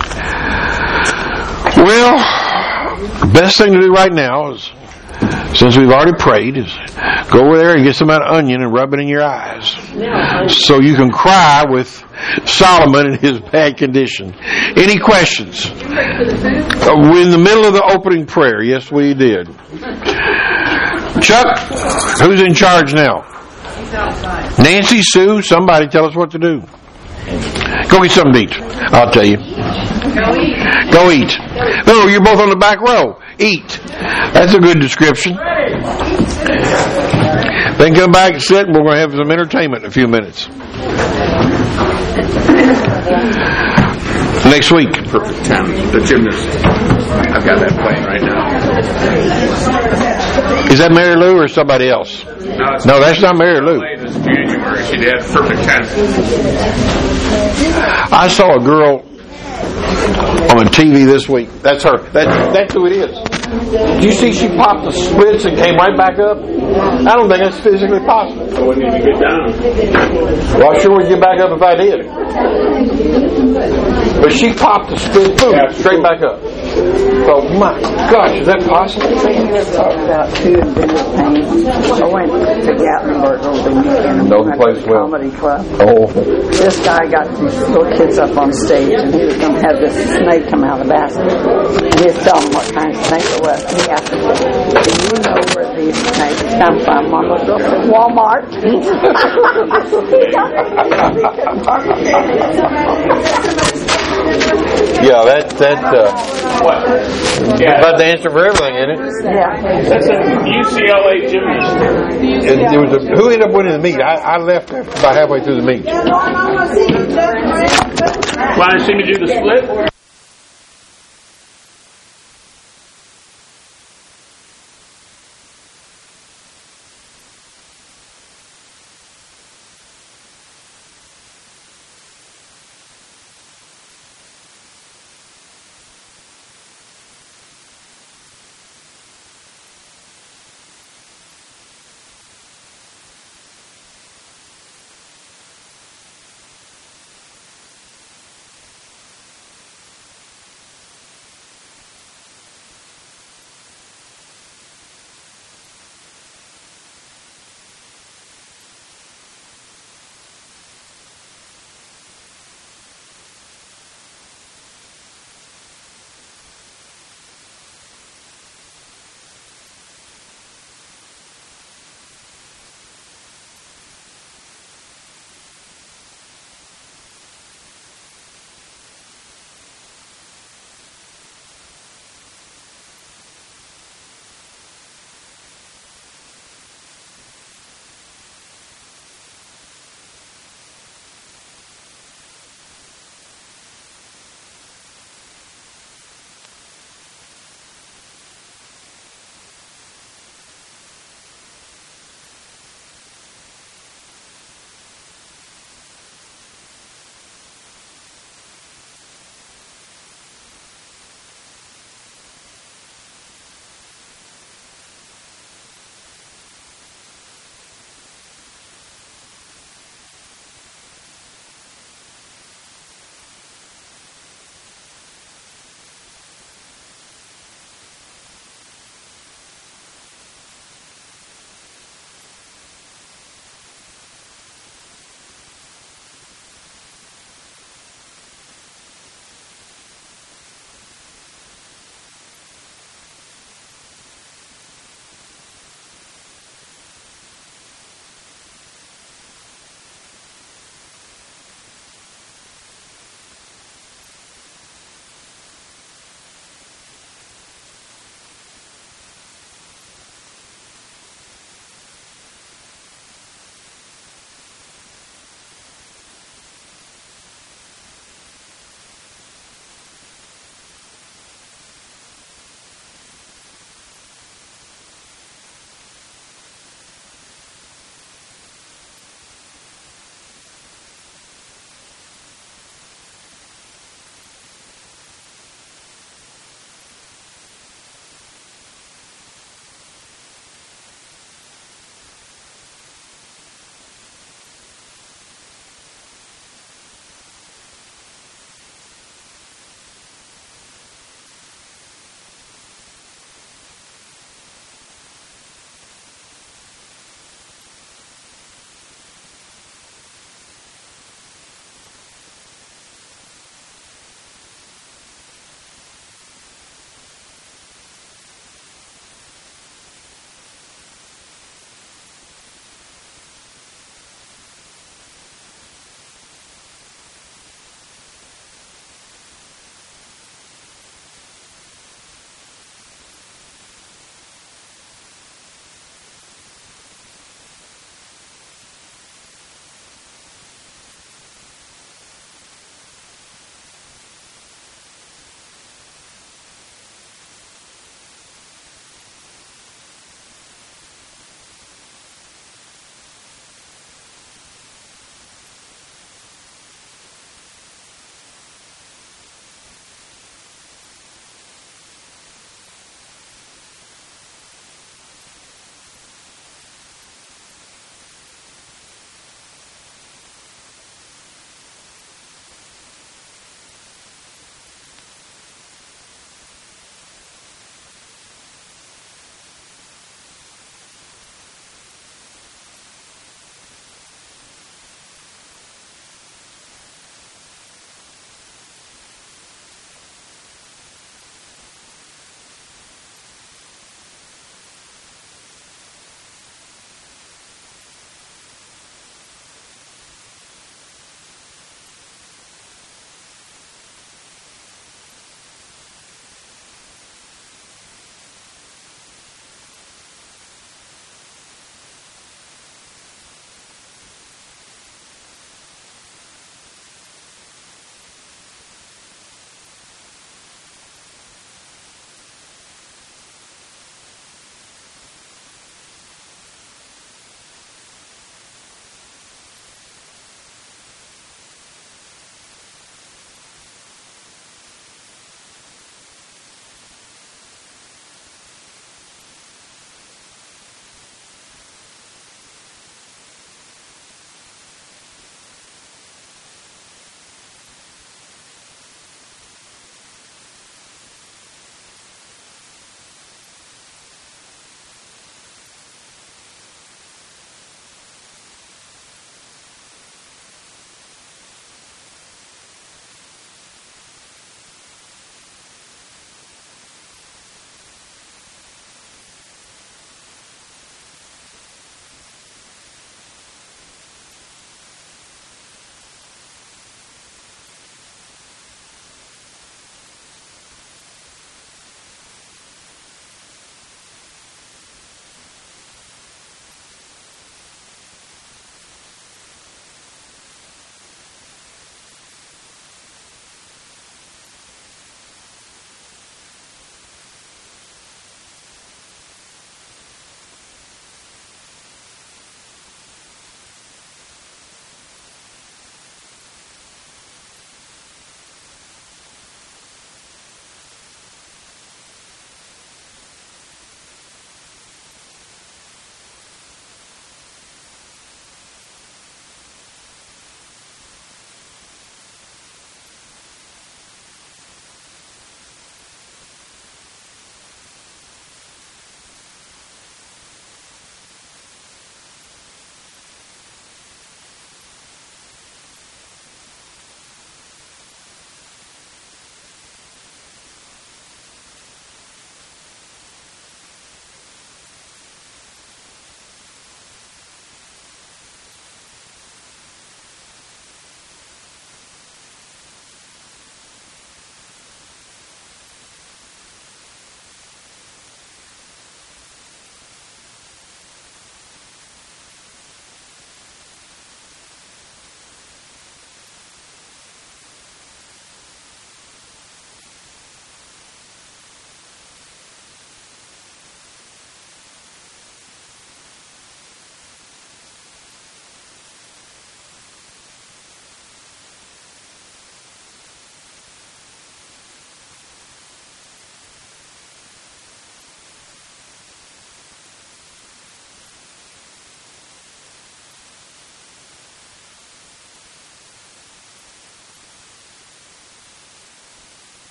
Well, the best thing to do right now is, since we've already prayed, is go over there and get some of that onion and rub it in your eyes, so you can cry with Solomon in his bad condition. Any questions? We're in the middle of the opening prayer. Yes, we did. Chuck, who's in charge now? Nancy, Sue, somebody tell us what to do. Go get something to eat. I'll tell you. Go eat. Go eat. No, you're both on the back row. Eat. That's a good description. Then come back and sit, and we're going to have some entertainment in a few minutes. Next week. Perfect time. The gymnast. I've got that playing right now. Is that Mary Lou or somebody else? No, it's no that's not Mary Lou. This January. She did perfect time. I saw a girl on the T V this week. That's her. That, that's who it is. Did you see she popped the splits and came right back up? I don't think that's physically possible. I wouldn't need to get down. Well, I sure would get back up if I did. But she popped the split, boom, straight back up. Oh my gosh, is that possible? About two inventive pain. I went to Gatlinburg over the weekend and Know the went place to the well. comedy club. Oh. This guy got these little kids up on stage and he was going to have this snake come out of the basket. And he was telling them what kind of snake it was. And he asked them, do you know where these snakes come from? Mama girl said, Walmart. Yeah, that that uh, What? Yeah. about the answer for everything, isn't it? Yeah. That's a U C L A gymnast. It, it was a, who ended up winning the meet? I, I left after about halfway through the meet. Want to see me do the split?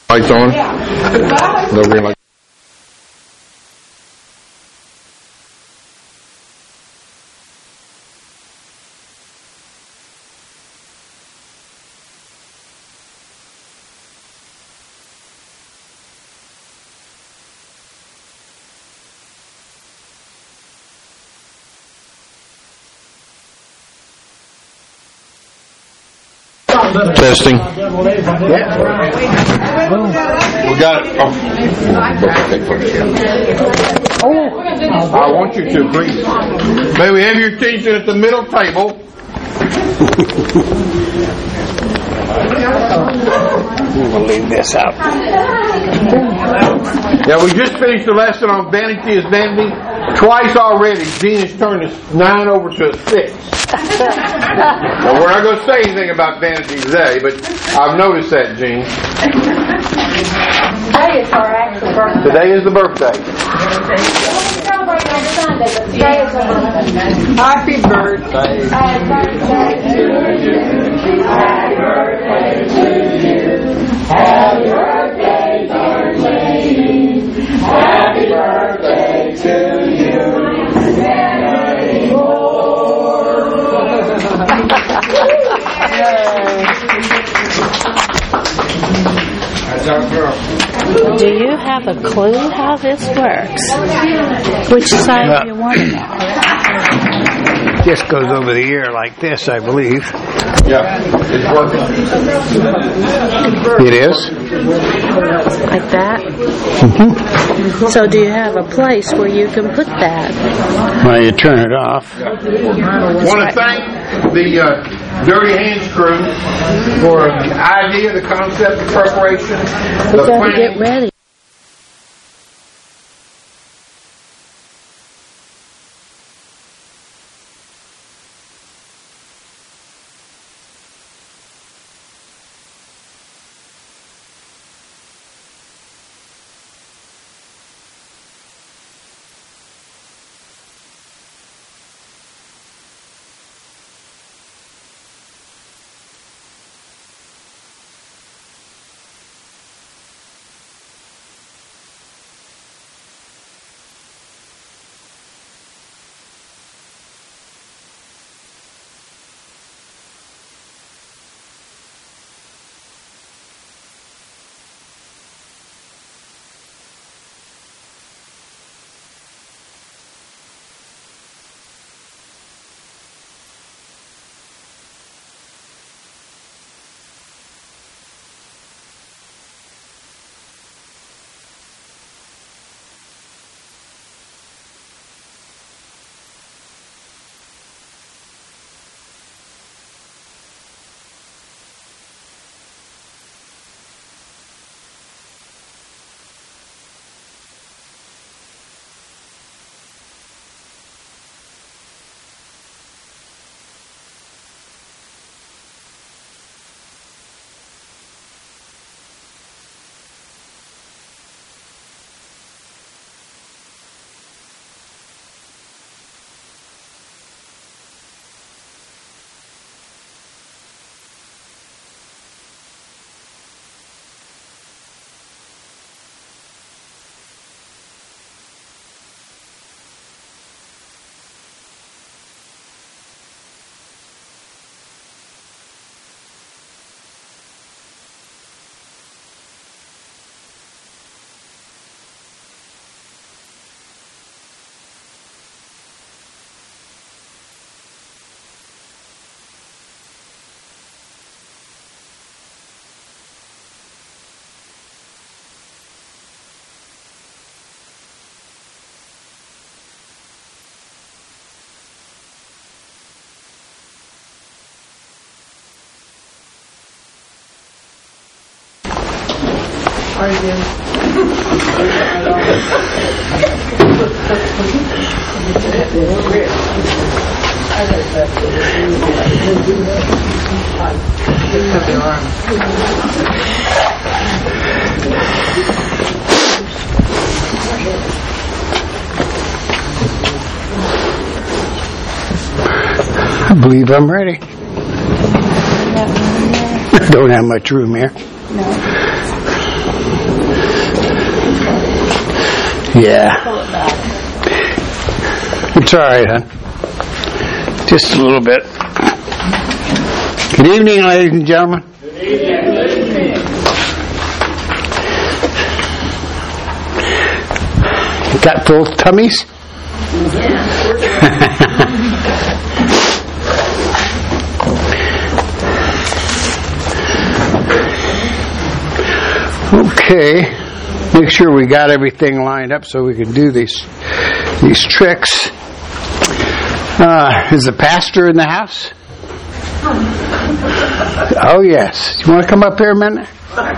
Lights on? Yeah. No green light. Testing. We got it. Oh. I want you to, please. May we have your attention at the middle table? We'll leave this out. Yeah, we just finished the lesson on vanity is vanity. Twice already, Gene has turned a nine over to a six. Well, we're not going to say anything about vanity today, but I've noticed that, Gene. Today is our actual birthday. Today is the birthday. We celebrate on Sunday, but today is our birthday. Happy birthday. Happy birthday to you. Happy birthday to you. Happy birthday, dear Jane. Happy birthday to you. Many more. That's our girl. Do you have a clue how this works? Which side do you want it on? Just goes over the ear like this, I believe. Yeah, it's working. It is? Like that? Mm-hmm. So do you have a place where you can put that? Well, you turn it off. I want to thank the uh, Dirty Hands crew for the idea, the concept, the preparation, the We got to planning. get ready. Are you doing? I believe I'm ready. Don't have much room here. No. Yeah. It's all right, hon. Just a little bit. Good evening, ladies and gentlemen. Good evening. Got full tummies? Okay. Make sure we got everything lined up so we can do these these tricks. Uh, is the pastor in the house? Oh yes. You want to come up here a minute?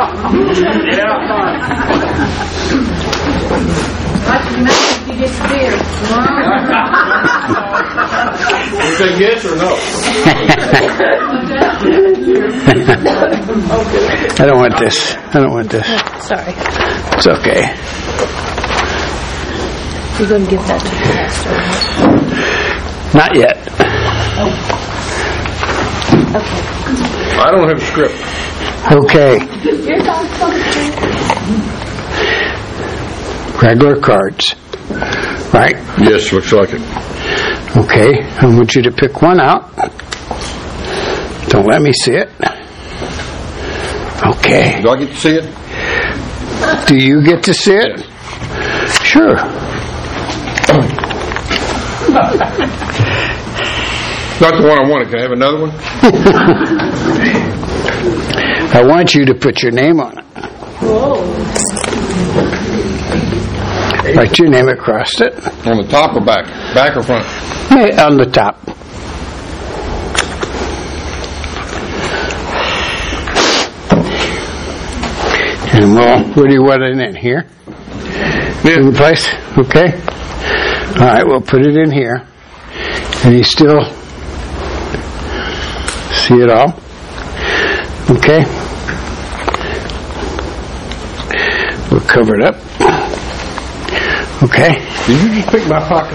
Say yes or no? I don't want this. I don't want this. Sorry. It's okay. You're going to give that to the pastor. Not yet. Okay. I don't have a script. Okay. Regular cards. Right? Yes, looks like it. Okay. I want you to pick one out. Don't let me see it. Okay. Do I get to see it? Do you get to see it? Yes. Sure. Not the one I wanted. Can I have another one? I want you to put your name on it. Write your name across it. On the top or back? Back or front? Hey, on the top. And we'll, where do you want it in? Here? Yeah. In the place? Okay. All right, we'll put it in here. And you still see it all? Okay. We'll cover it up. Okay. Did you just pick my pocket?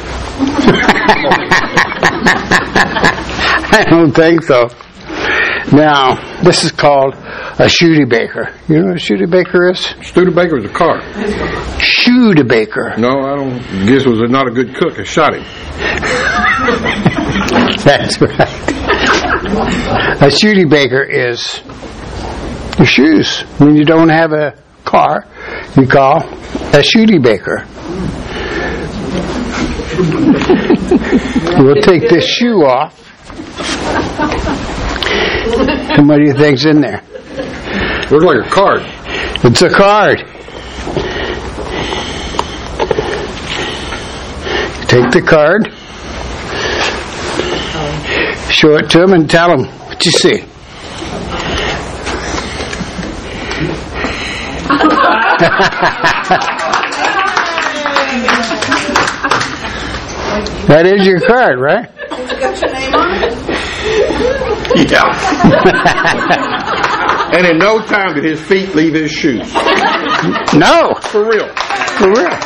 I don't think so. Now, this is called a Studebaker. You know what a Studebaker is? Studebaker is a car. Studebaker. No, I don't guess was not a good cook. I shot him. That's right. A Studebaker is your shoes. When you don't have a car, you call a Studebaker. We'll take this shoe off. And what do you think's in there? Looks like a card. It's a card. Take the card, show it to him, and tell him what you see. That is your card, right? Has it got your name on it? Yeah. And in no time did his feet leave his shoes. No. For real. For real.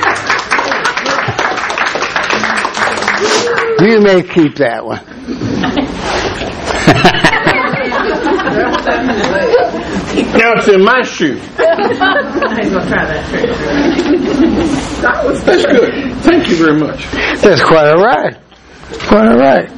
You may keep that one. Now it's in my shoe. I'm going to try that trick. That's good. Thank you very much. That's quite all right. Quite all right.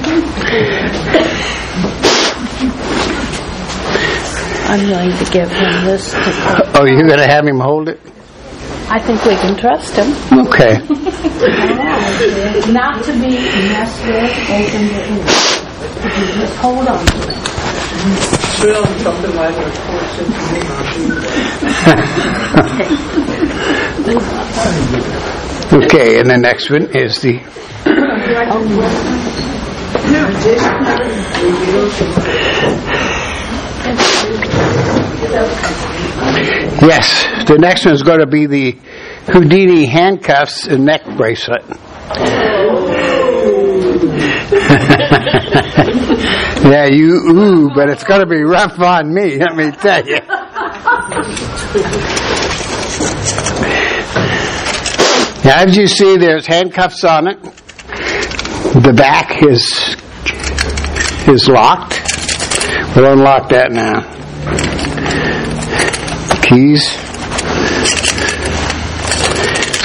I'm going to give him this. To Oh, you're going to have him hold it? I think we can trust him. Okay. Not to be messed with, open to anything. Just hold on to it. Something like a Okay, and the next one is the... Yes, the next one is going to be the Houdini handcuffs and neck bracelet. Yeah, you ooh, but it's going to be rough on me, let me tell you. Now, as you see, there's handcuffs on it. The back is is locked. We'll unlock that now. Keys.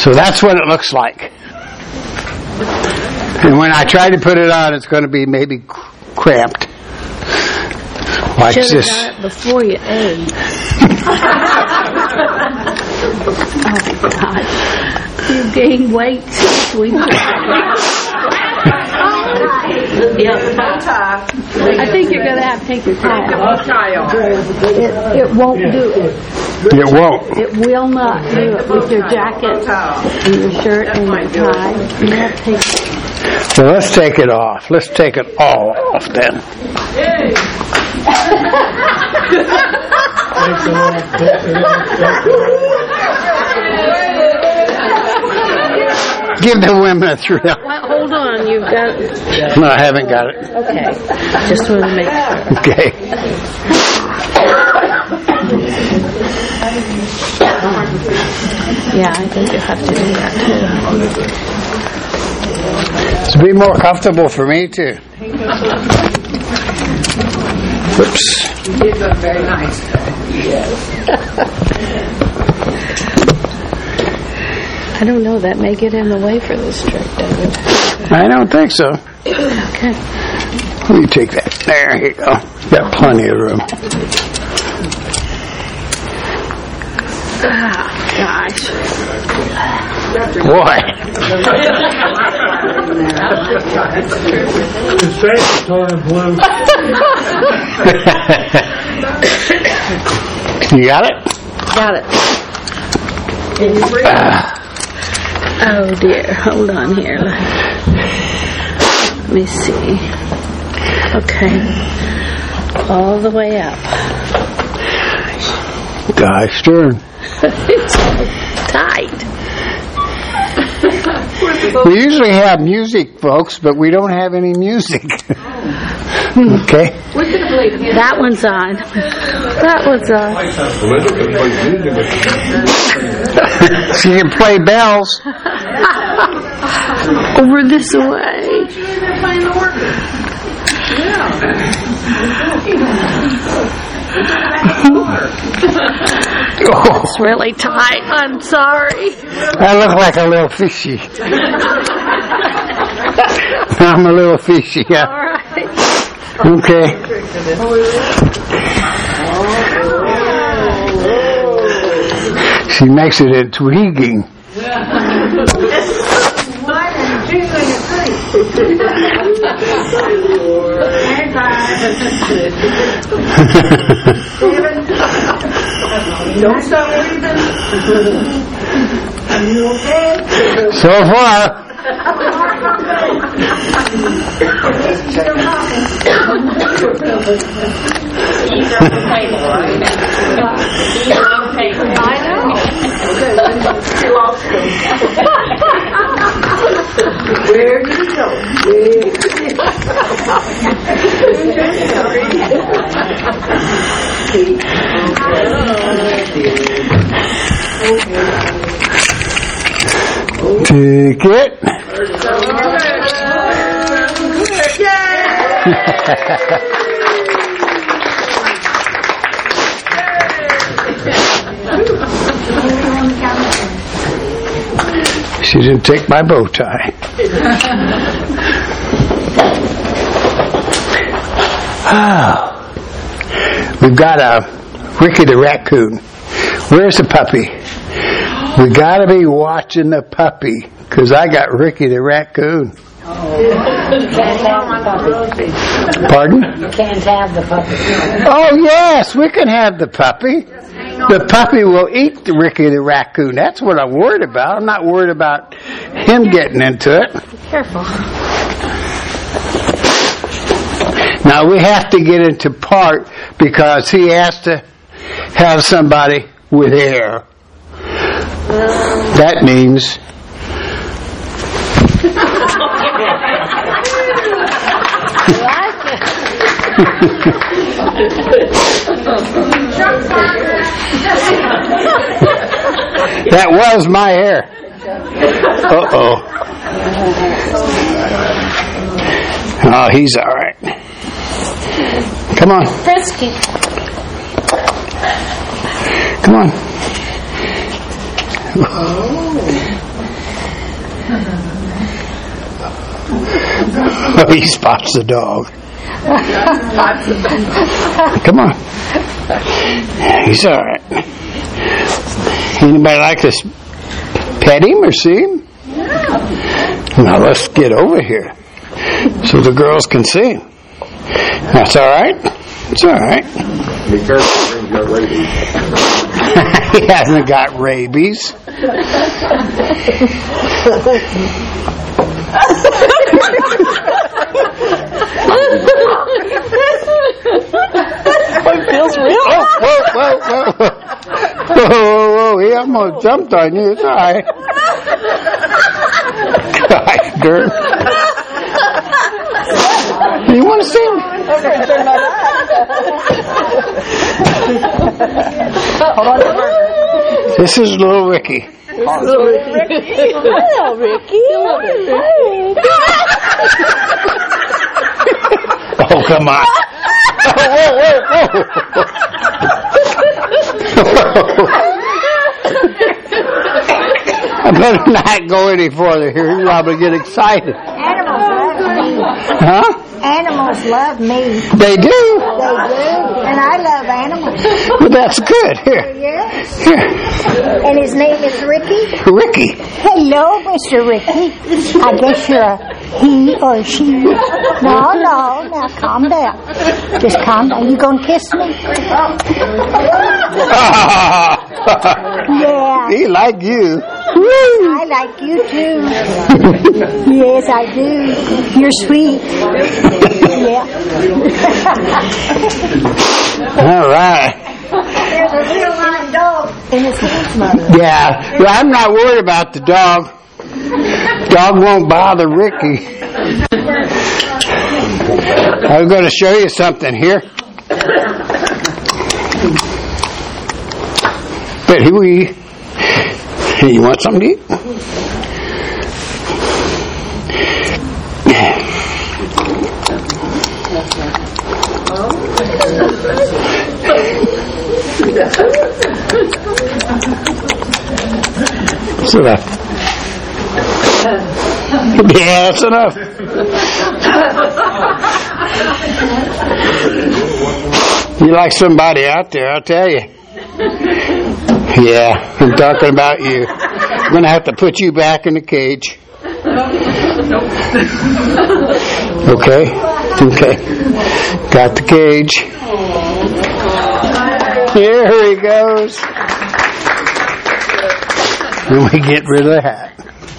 So that's what it looks like. And when I try to put it on, it's going to be maybe cramped. Like Should have this. done it before you ate. Oh, God. You gained weight since we Yep. I think you're going to have to take your tie off. It, it won't do it. It won't. It will not do it with your jacket and your shirt and your tie. You have to take it. So let's take it off. Let's take it all off then. Give the women a thrill. Well, hold on, you've got it. No, I haven't got it. Okay. Just want to make sure. Okay. Yeah, I think you have to do that too. To be more comfortable for me too. Whoops. You did look very nice. Yes. I don't know, that may get in the way for this trip, David. I don't think so. Okay. Let me take that. There you go. Got plenty of room. Ah, gosh. Boy. His face is turning blue. You got it? Got it. Ah. Oh dear, hold on here. Let me see. Okay. All the way up. Gosh darn. It's so tight. We usually have music, folks, but we don't have any music. Okay. That one's on. That one's on. She can play bells. Over this way. Oh, It's really tight. I'm sorry. I look like a little fishy. I'm a little fishy, yeah. All right. Okay. She makes it intriguing. Don't stop breathing. Are you okay? So far. I know. Where did you go? Take it. She didn't take my bow tie. Oh. We've got a Ricky the raccoon. Where's the puppy? We got to be watching the puppy because I got Ricky the raccoon. Pardon? You can't have the puppy. Oh yes, we can have the puppy. The puppy will eat the Ricky the raccoon. That's what I'm worried about. I'm not worried about him getting into it. Careful. Now we have to get into part because he has to have somebody with hair. That means that was my hair. Uh-oh. Oh, he's all right. Come on. Frisky. Come on. Oh, he spots the dog. Come on. He's all right. Anybody like to pet him or see him? Now let's get over here so the girls can see him. That's all right. It's all right. Be careful, he's got rabies. He hasn't got rabies. It feels real. Whoa, whoa, whoa, whoa. Whoa, whoa, whoa. He almost jumped on you. It's all right. Gosh, Gert. You want to see him? This is little Ricky. Hello, Ricky. Hello, Ricky. Oh, come on. Whoa, whoa, whoa. I better not go any further here. You'll probably get excited. Animals love me. Huh? Animals love me. They do? They do. And I love animals. Well, that's good. Here. Yes. Here. And his name is Ricky? Ricky. Hello, Mister Ricky. I guess you're a he or she. No, no. Now calm down. Just calm down. You gonna kiss me? Yeah. He like you. I like you too. Yes, I do. You're sweet. Yeah. All right. There's a real live dog in his hands, Mother. Yeah. Well, I'm not worried about the dog. Dog won't bother Ricky. I'm going to show you something here. But here we. You want something to eat? That's enough. Yeah, that's enough. You like somebody out there, I'll tell you. Yeah, I'm talking about you. I'm going to have to put you back in the cage. Okay? Okay. Got the cage. Here he goes. And we get rid of the hat.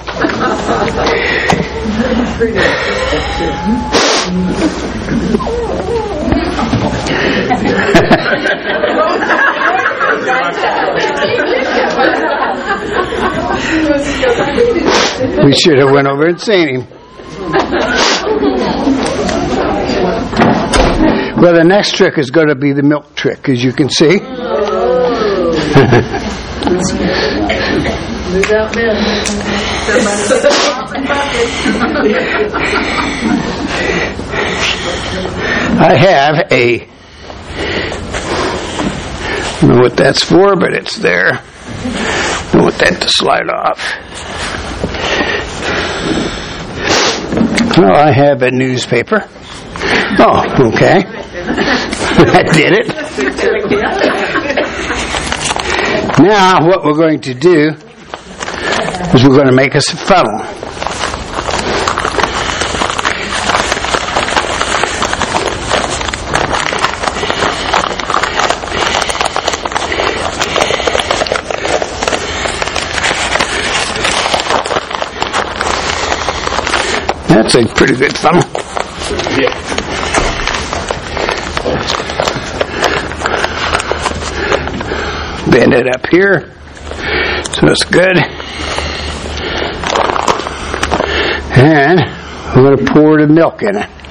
We should have went over and seen him. Well, the next trick is going to be the milk trick, as you can see. I have a, I don't know what that's for, but it's there. I don't want that to slide off. Oh, I have a newspaper. Oh, okay. That did it. Now, what we're going to do is we're going to make us a funnel. That's a pretty good funnel. Yeah. Bend it up here, so it's good. And we're going to pour the milk in it.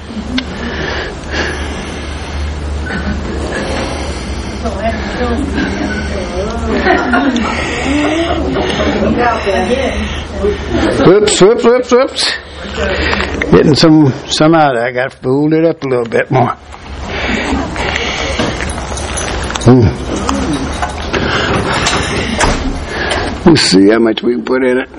Whoops, whoops, whoops, whoops. Getting some, some out of it. I got to fold it up a little bit more. Mm. We'll see how much we can put in it.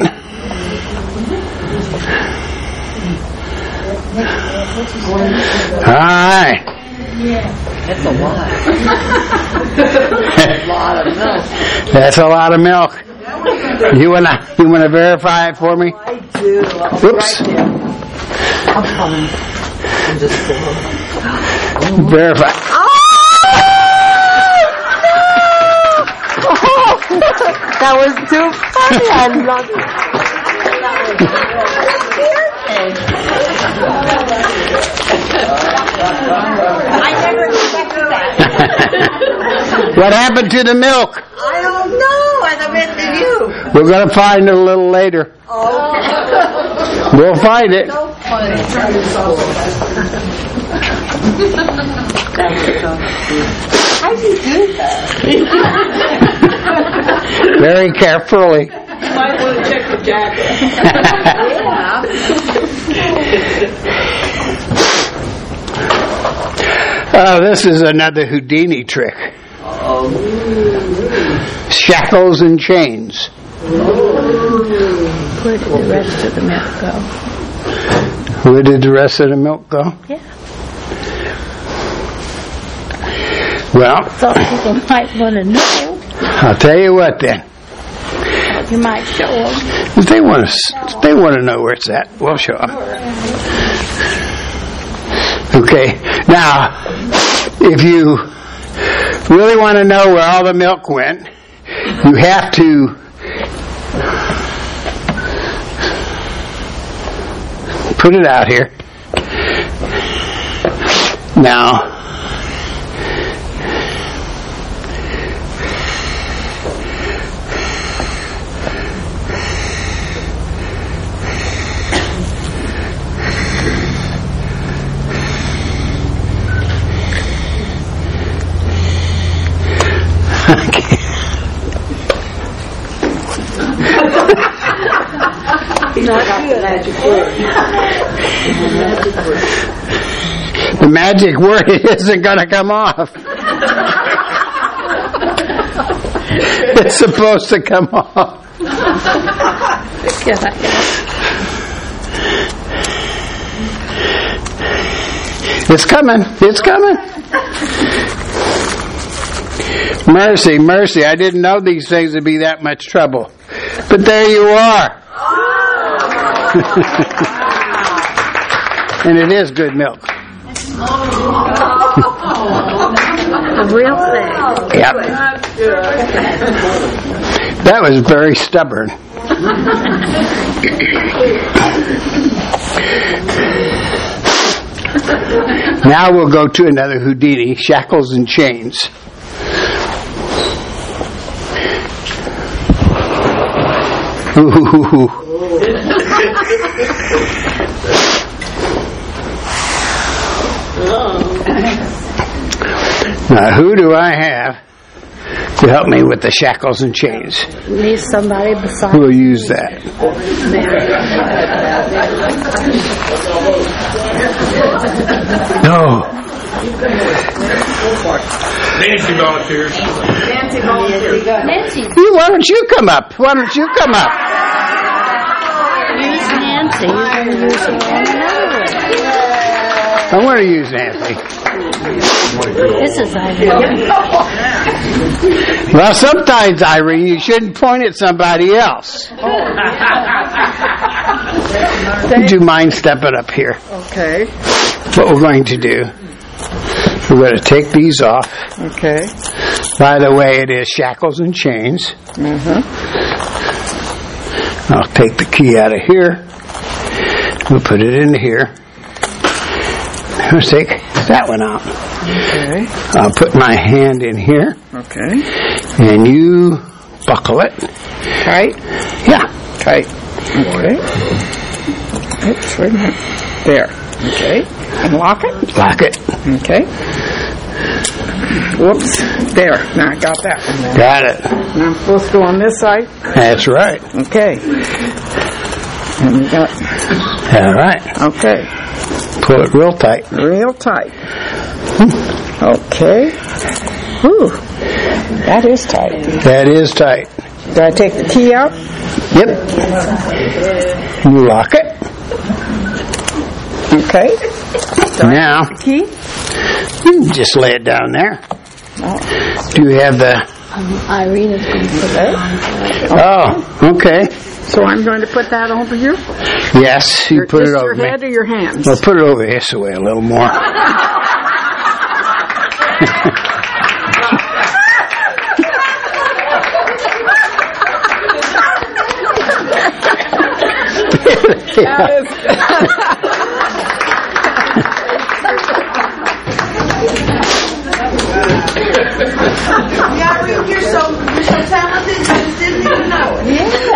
All right. That's a lot. That's a lot of milk. That's a lot of milk. You wanna you wanna verify it for me? I do. I'll be Whoops. right there. I'm coming. I'm just going. Verify. That was too funny. I love it. I never expected that. What happened to the milk? I don't know. As I mentioned you. We're gonna find it a little later. Oh. We'll find it. So funny. How do you do that? Very carefully. You might want to check the jacket. Oh, this is another Houdini trick. Oh. Shackles and chains. Where did the rest of the milk go? Where did the rest of the milk go? Yeah. Well, Thought people might want to know. I'll tell you what then. You might show them. If they want to, if they want to know where it's at, we'll show them. Okay. Now, if you really want to know where all the milk went, you have to put it out here. Now, He's not got the magic word. the magic word isn't going to come off. It's supposed to come off. It's coming. It's coming. Mercy, mercy. I didn't know these things would be that much trouble. But there you are. And it is good milk. The real thing. Yep. That was very stubborn. Now we'll go to another Houdini, shackles and chains. Ooh. Now, who do I have to help me with the shackles and chains? Need somebody beside Who will use that? No. Nancy volunteers. Nancy volunteers. Nancy. You, why don't you come up? Why don't you come up? Use Nancy. You can use her on another one. I want to use Nancy. This is Irene. Well, sometimes, Irene, you shouldn't point at somebody else. Would you mind stepping up here? Okay. What we're going to do, we're going to take these off. Okay. By the way, it is shackles and chains. Mm-hmm. I'll take the key out of here. We'll put it in here. Let's take that one out. Okay. I'll put my hand in here. Okay. And you buckle it. Tight? Yeah. Tight. Okay. Oops, wait a minute. There. Okay. And lock it? Lock it. Okay. Whoops. There. Now I got that one there. Got it. And I'm supposed to go on this side? That's right. Okay. And we got... All right. Okay. Pull it real tight. Real tight. Okay. Whew. That is tight. That is tight. Do I take the key out? Yep. You lock it. Okay. Now, The key? you can just lay it down there. Do you have the... Irene is going to put that on. Oh, okay. So I'm going to put that over you? Yes, you Your- put it just over your me. head or your hands? Well, put it over this way a little more. Yeah, Irene, you're so, you're so talented, you just didn't even know it.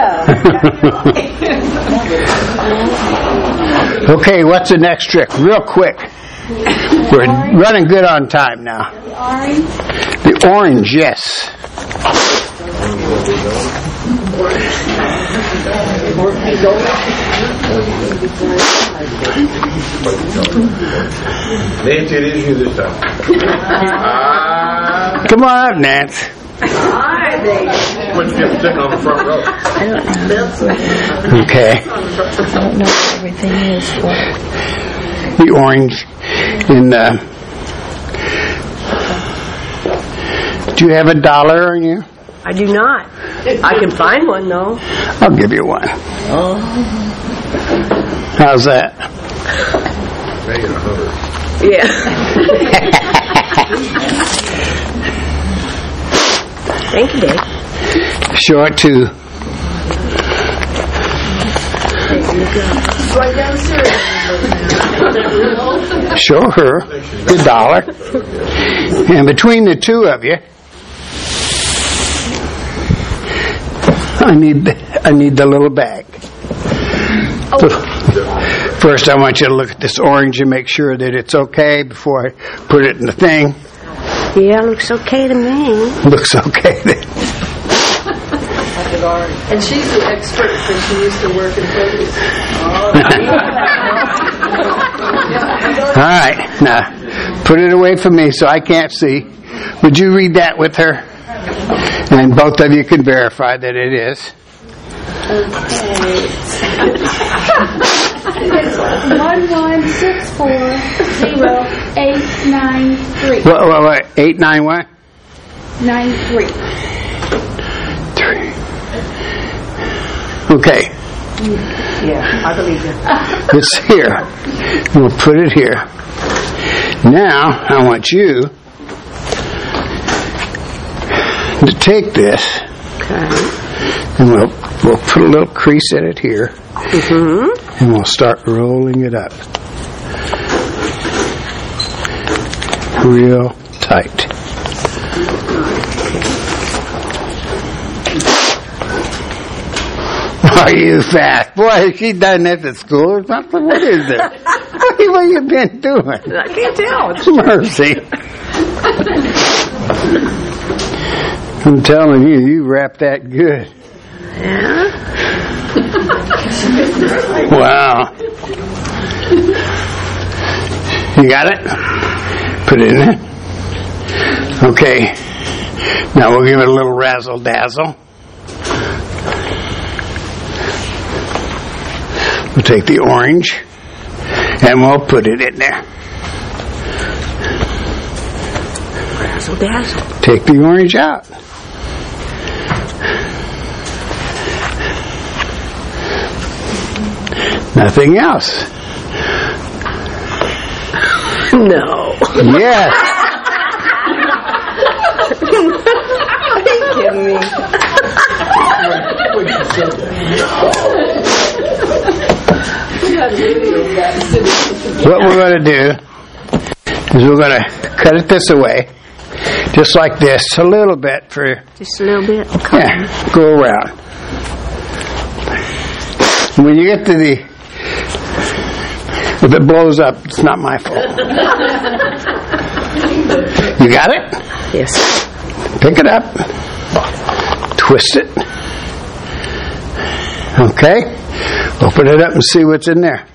Okay, what's the next trick? Real quick. We're running good on time now. Orange. The orange, yes. Nancy, it is you this time. Ah. Come on up, Nance. Hi, baby. What's you sitting on the front row? I don't know. Okay. I don't know what everything is for. The orange. And, uh, do you have a dollar on you? I do not. I can find one though. I'll give you one. Oh. How's that? Make it a hundred. Yeah. Thank you, Dave. Show it to... Show her the dollar. And between the two of you, I need the, I need the little bag. First, I want you to look at this orange and make sure that it's okay before I put it in the thing. Yeah, looks okay to me. Looks okay then. And she's the expert because she used to work in produce. All right, now put it away from me so I can't see. Would you read that with her? And both of you can verify that it is. One one six four zero eight nine three. What? What? What? Eight nine what? Nine three. Three. Okay. Yeah, I believe you. It's here. We'll put it here. Now I want you to take this, Okay. and we'll we'll put a little crease in it here, Mm-hmm. and we'll start rolling it up, real tight. Are you fast? Boy, has she done this at school or something? What is it? What, what have you been doing? I can't tell. Mercy. I'm telling you, you wrap that good. Yeah. Wow. You got it? Put it in there. Okay. Now we'll give it a little razzle dazzle. We'll take the orange and we'll put it in there. Razzle dazzle. Take the orange out. Nothing else. No. Yes. Are you kidding me? What we're going to do is we're going to cut it this way, just like this, a little bit for... Just a little bit. Yeah, go around. When you get to the... If it blows up, it's not my fault. You got it? Yes. Pick it up. Twist it. Okay? Open it up and see what's in there.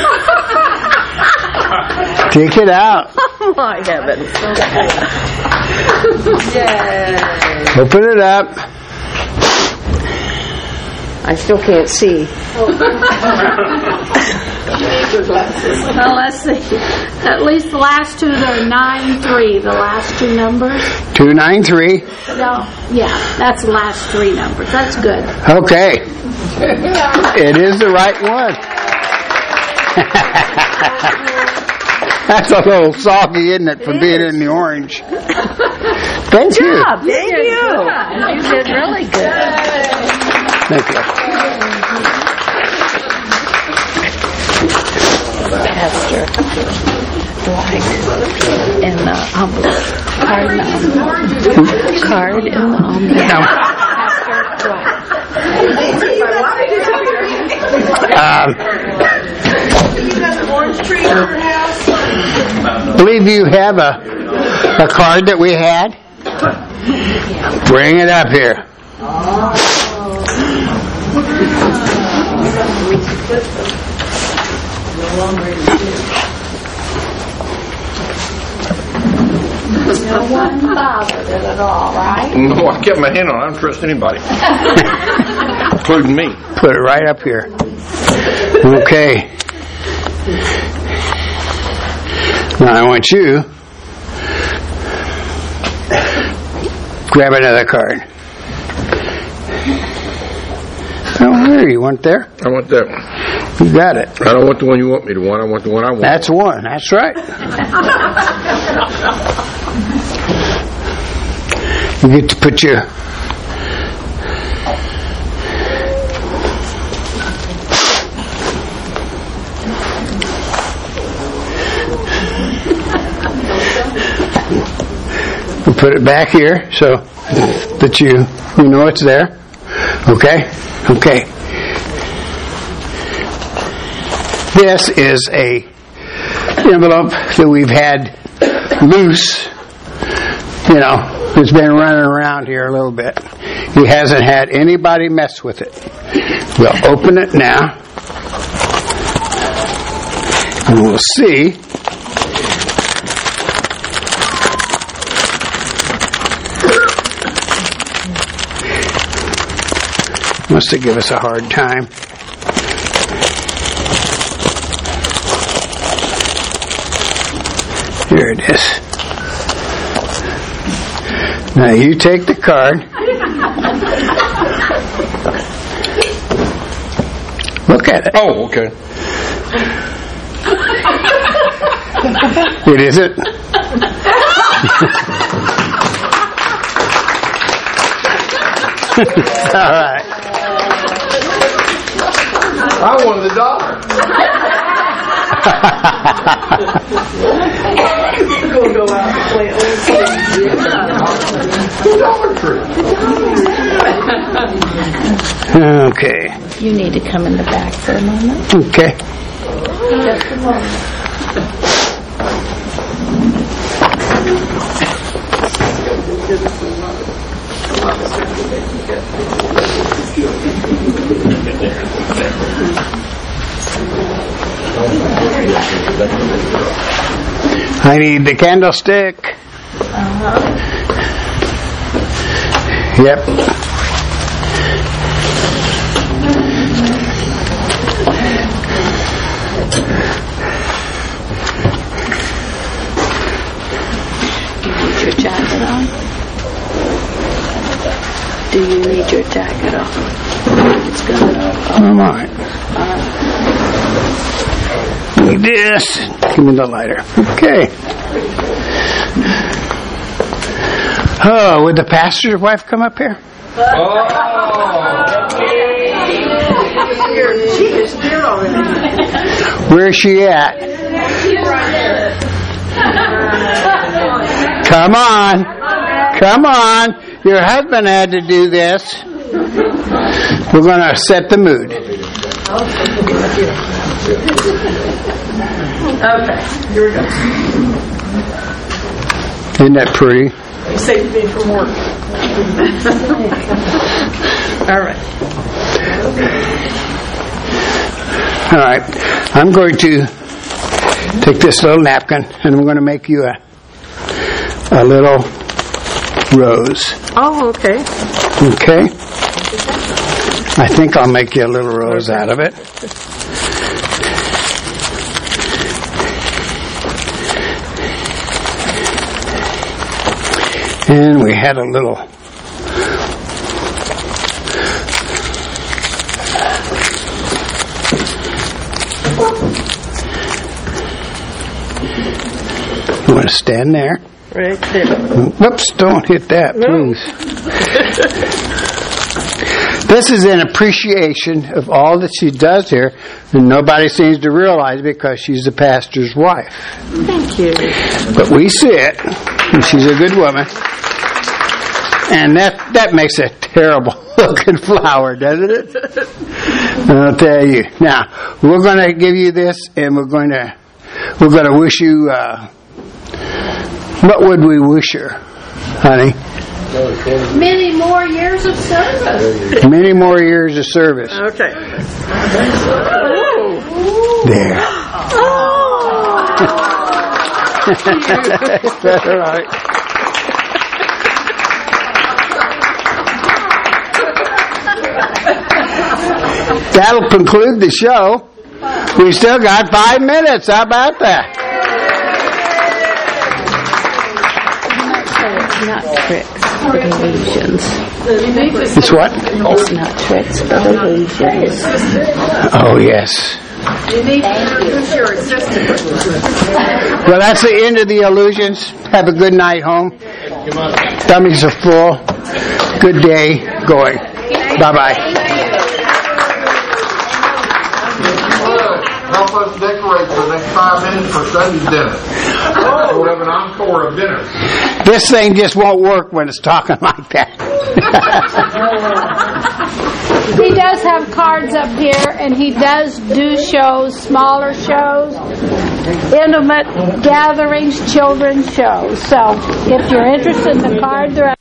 Take it out. Oh my heavens. Yay. Open it up. I still can't see. Well, let's see. At least the last two, they're nine three. The last two numbers. two nine three. No, yeah, that's the last three numbers. That's good. Okay. It is the right one. That's a little soggy, isn't it, from being in the orange? Thank Good you. job. Thank you. Did you. good. You did really good. Thank you. Pastor, like in the envelope, card in the envelope, card in the envelope. Pastor, Um, You got an orange tree in your house? believe you have a a card that we had. Bring it up here. No one bothered it at all, right? No, I kept my hand on it. I don't trust anybody, including me. Put it right up here. Okay. Now I want you grab another card. Oh, there you want there? I want that one. You got it. I don't want the one you want me to want. I want the one I want. That's one. That's right. You get to put your you put it back here so that you you know it's there. Okay? Okay. This is a envelope that we've had loose. You know, it's been running around here a little bit. He hasn't had anybody mess with it. We'll open it now. And we'll see. Must have given us a hard time. Here it is. Now you take the card. Look at it. Oh, okay. It isn't. All right. I won the dollar. We'll go out and play old Okay. You need to come in the back for a moment. Okay. Just a moment. I need the candlestick. Uh-huh. Yep. You need your jacket on? Do you need your jacket on? It's good. All right. Need this. Give me the lighter. Okay. Oh, would the pastor's wife come up here? She is here already. Where is she at? Come on. Come on. Your husband had to do this. We're going to set the mood. Okay, here we go. Isn't that pretty? Saved me from work. All right. All right. I'm going to take this little napkin and I'm going to make you a a little rose. Oh, okay. Okay? I think I'll make you a little rose out of it. And we had a little you want to stand there? Right there. Whoops, don't hit that, please. This is an appreciation of all that she does here, and nobody seems to realize because she's the pastor's wife. Thank you. But we see it, and she's a good woman. And that, that makes a terrible looking flower, doesn't it? I'll tell you. Now, we're going to give you this, and we're going to we're going to wish you. Uh, what would we wish her, honey? Many more years of service. Many more years of service. Okay. There. That's all right. That'll conclude the show. We still got five minutes. How about that? It's not tricks, but illusions. It's what? It's not tricks, but illusions. Oh, yes. You need to introduce your assistant. Well, that's the end of the illusions. Have a good night home. Tummies are full. Good day going. Bye-bye. Help us decorate for the next five minutes for Sunday's dinner. We'll have an encore of dinner. This thing just won't work when it's talking like that. He does have cards up here, and he does do shows, smaller shows, intimate gatherings, children's shows. So if you're interested in the card, they're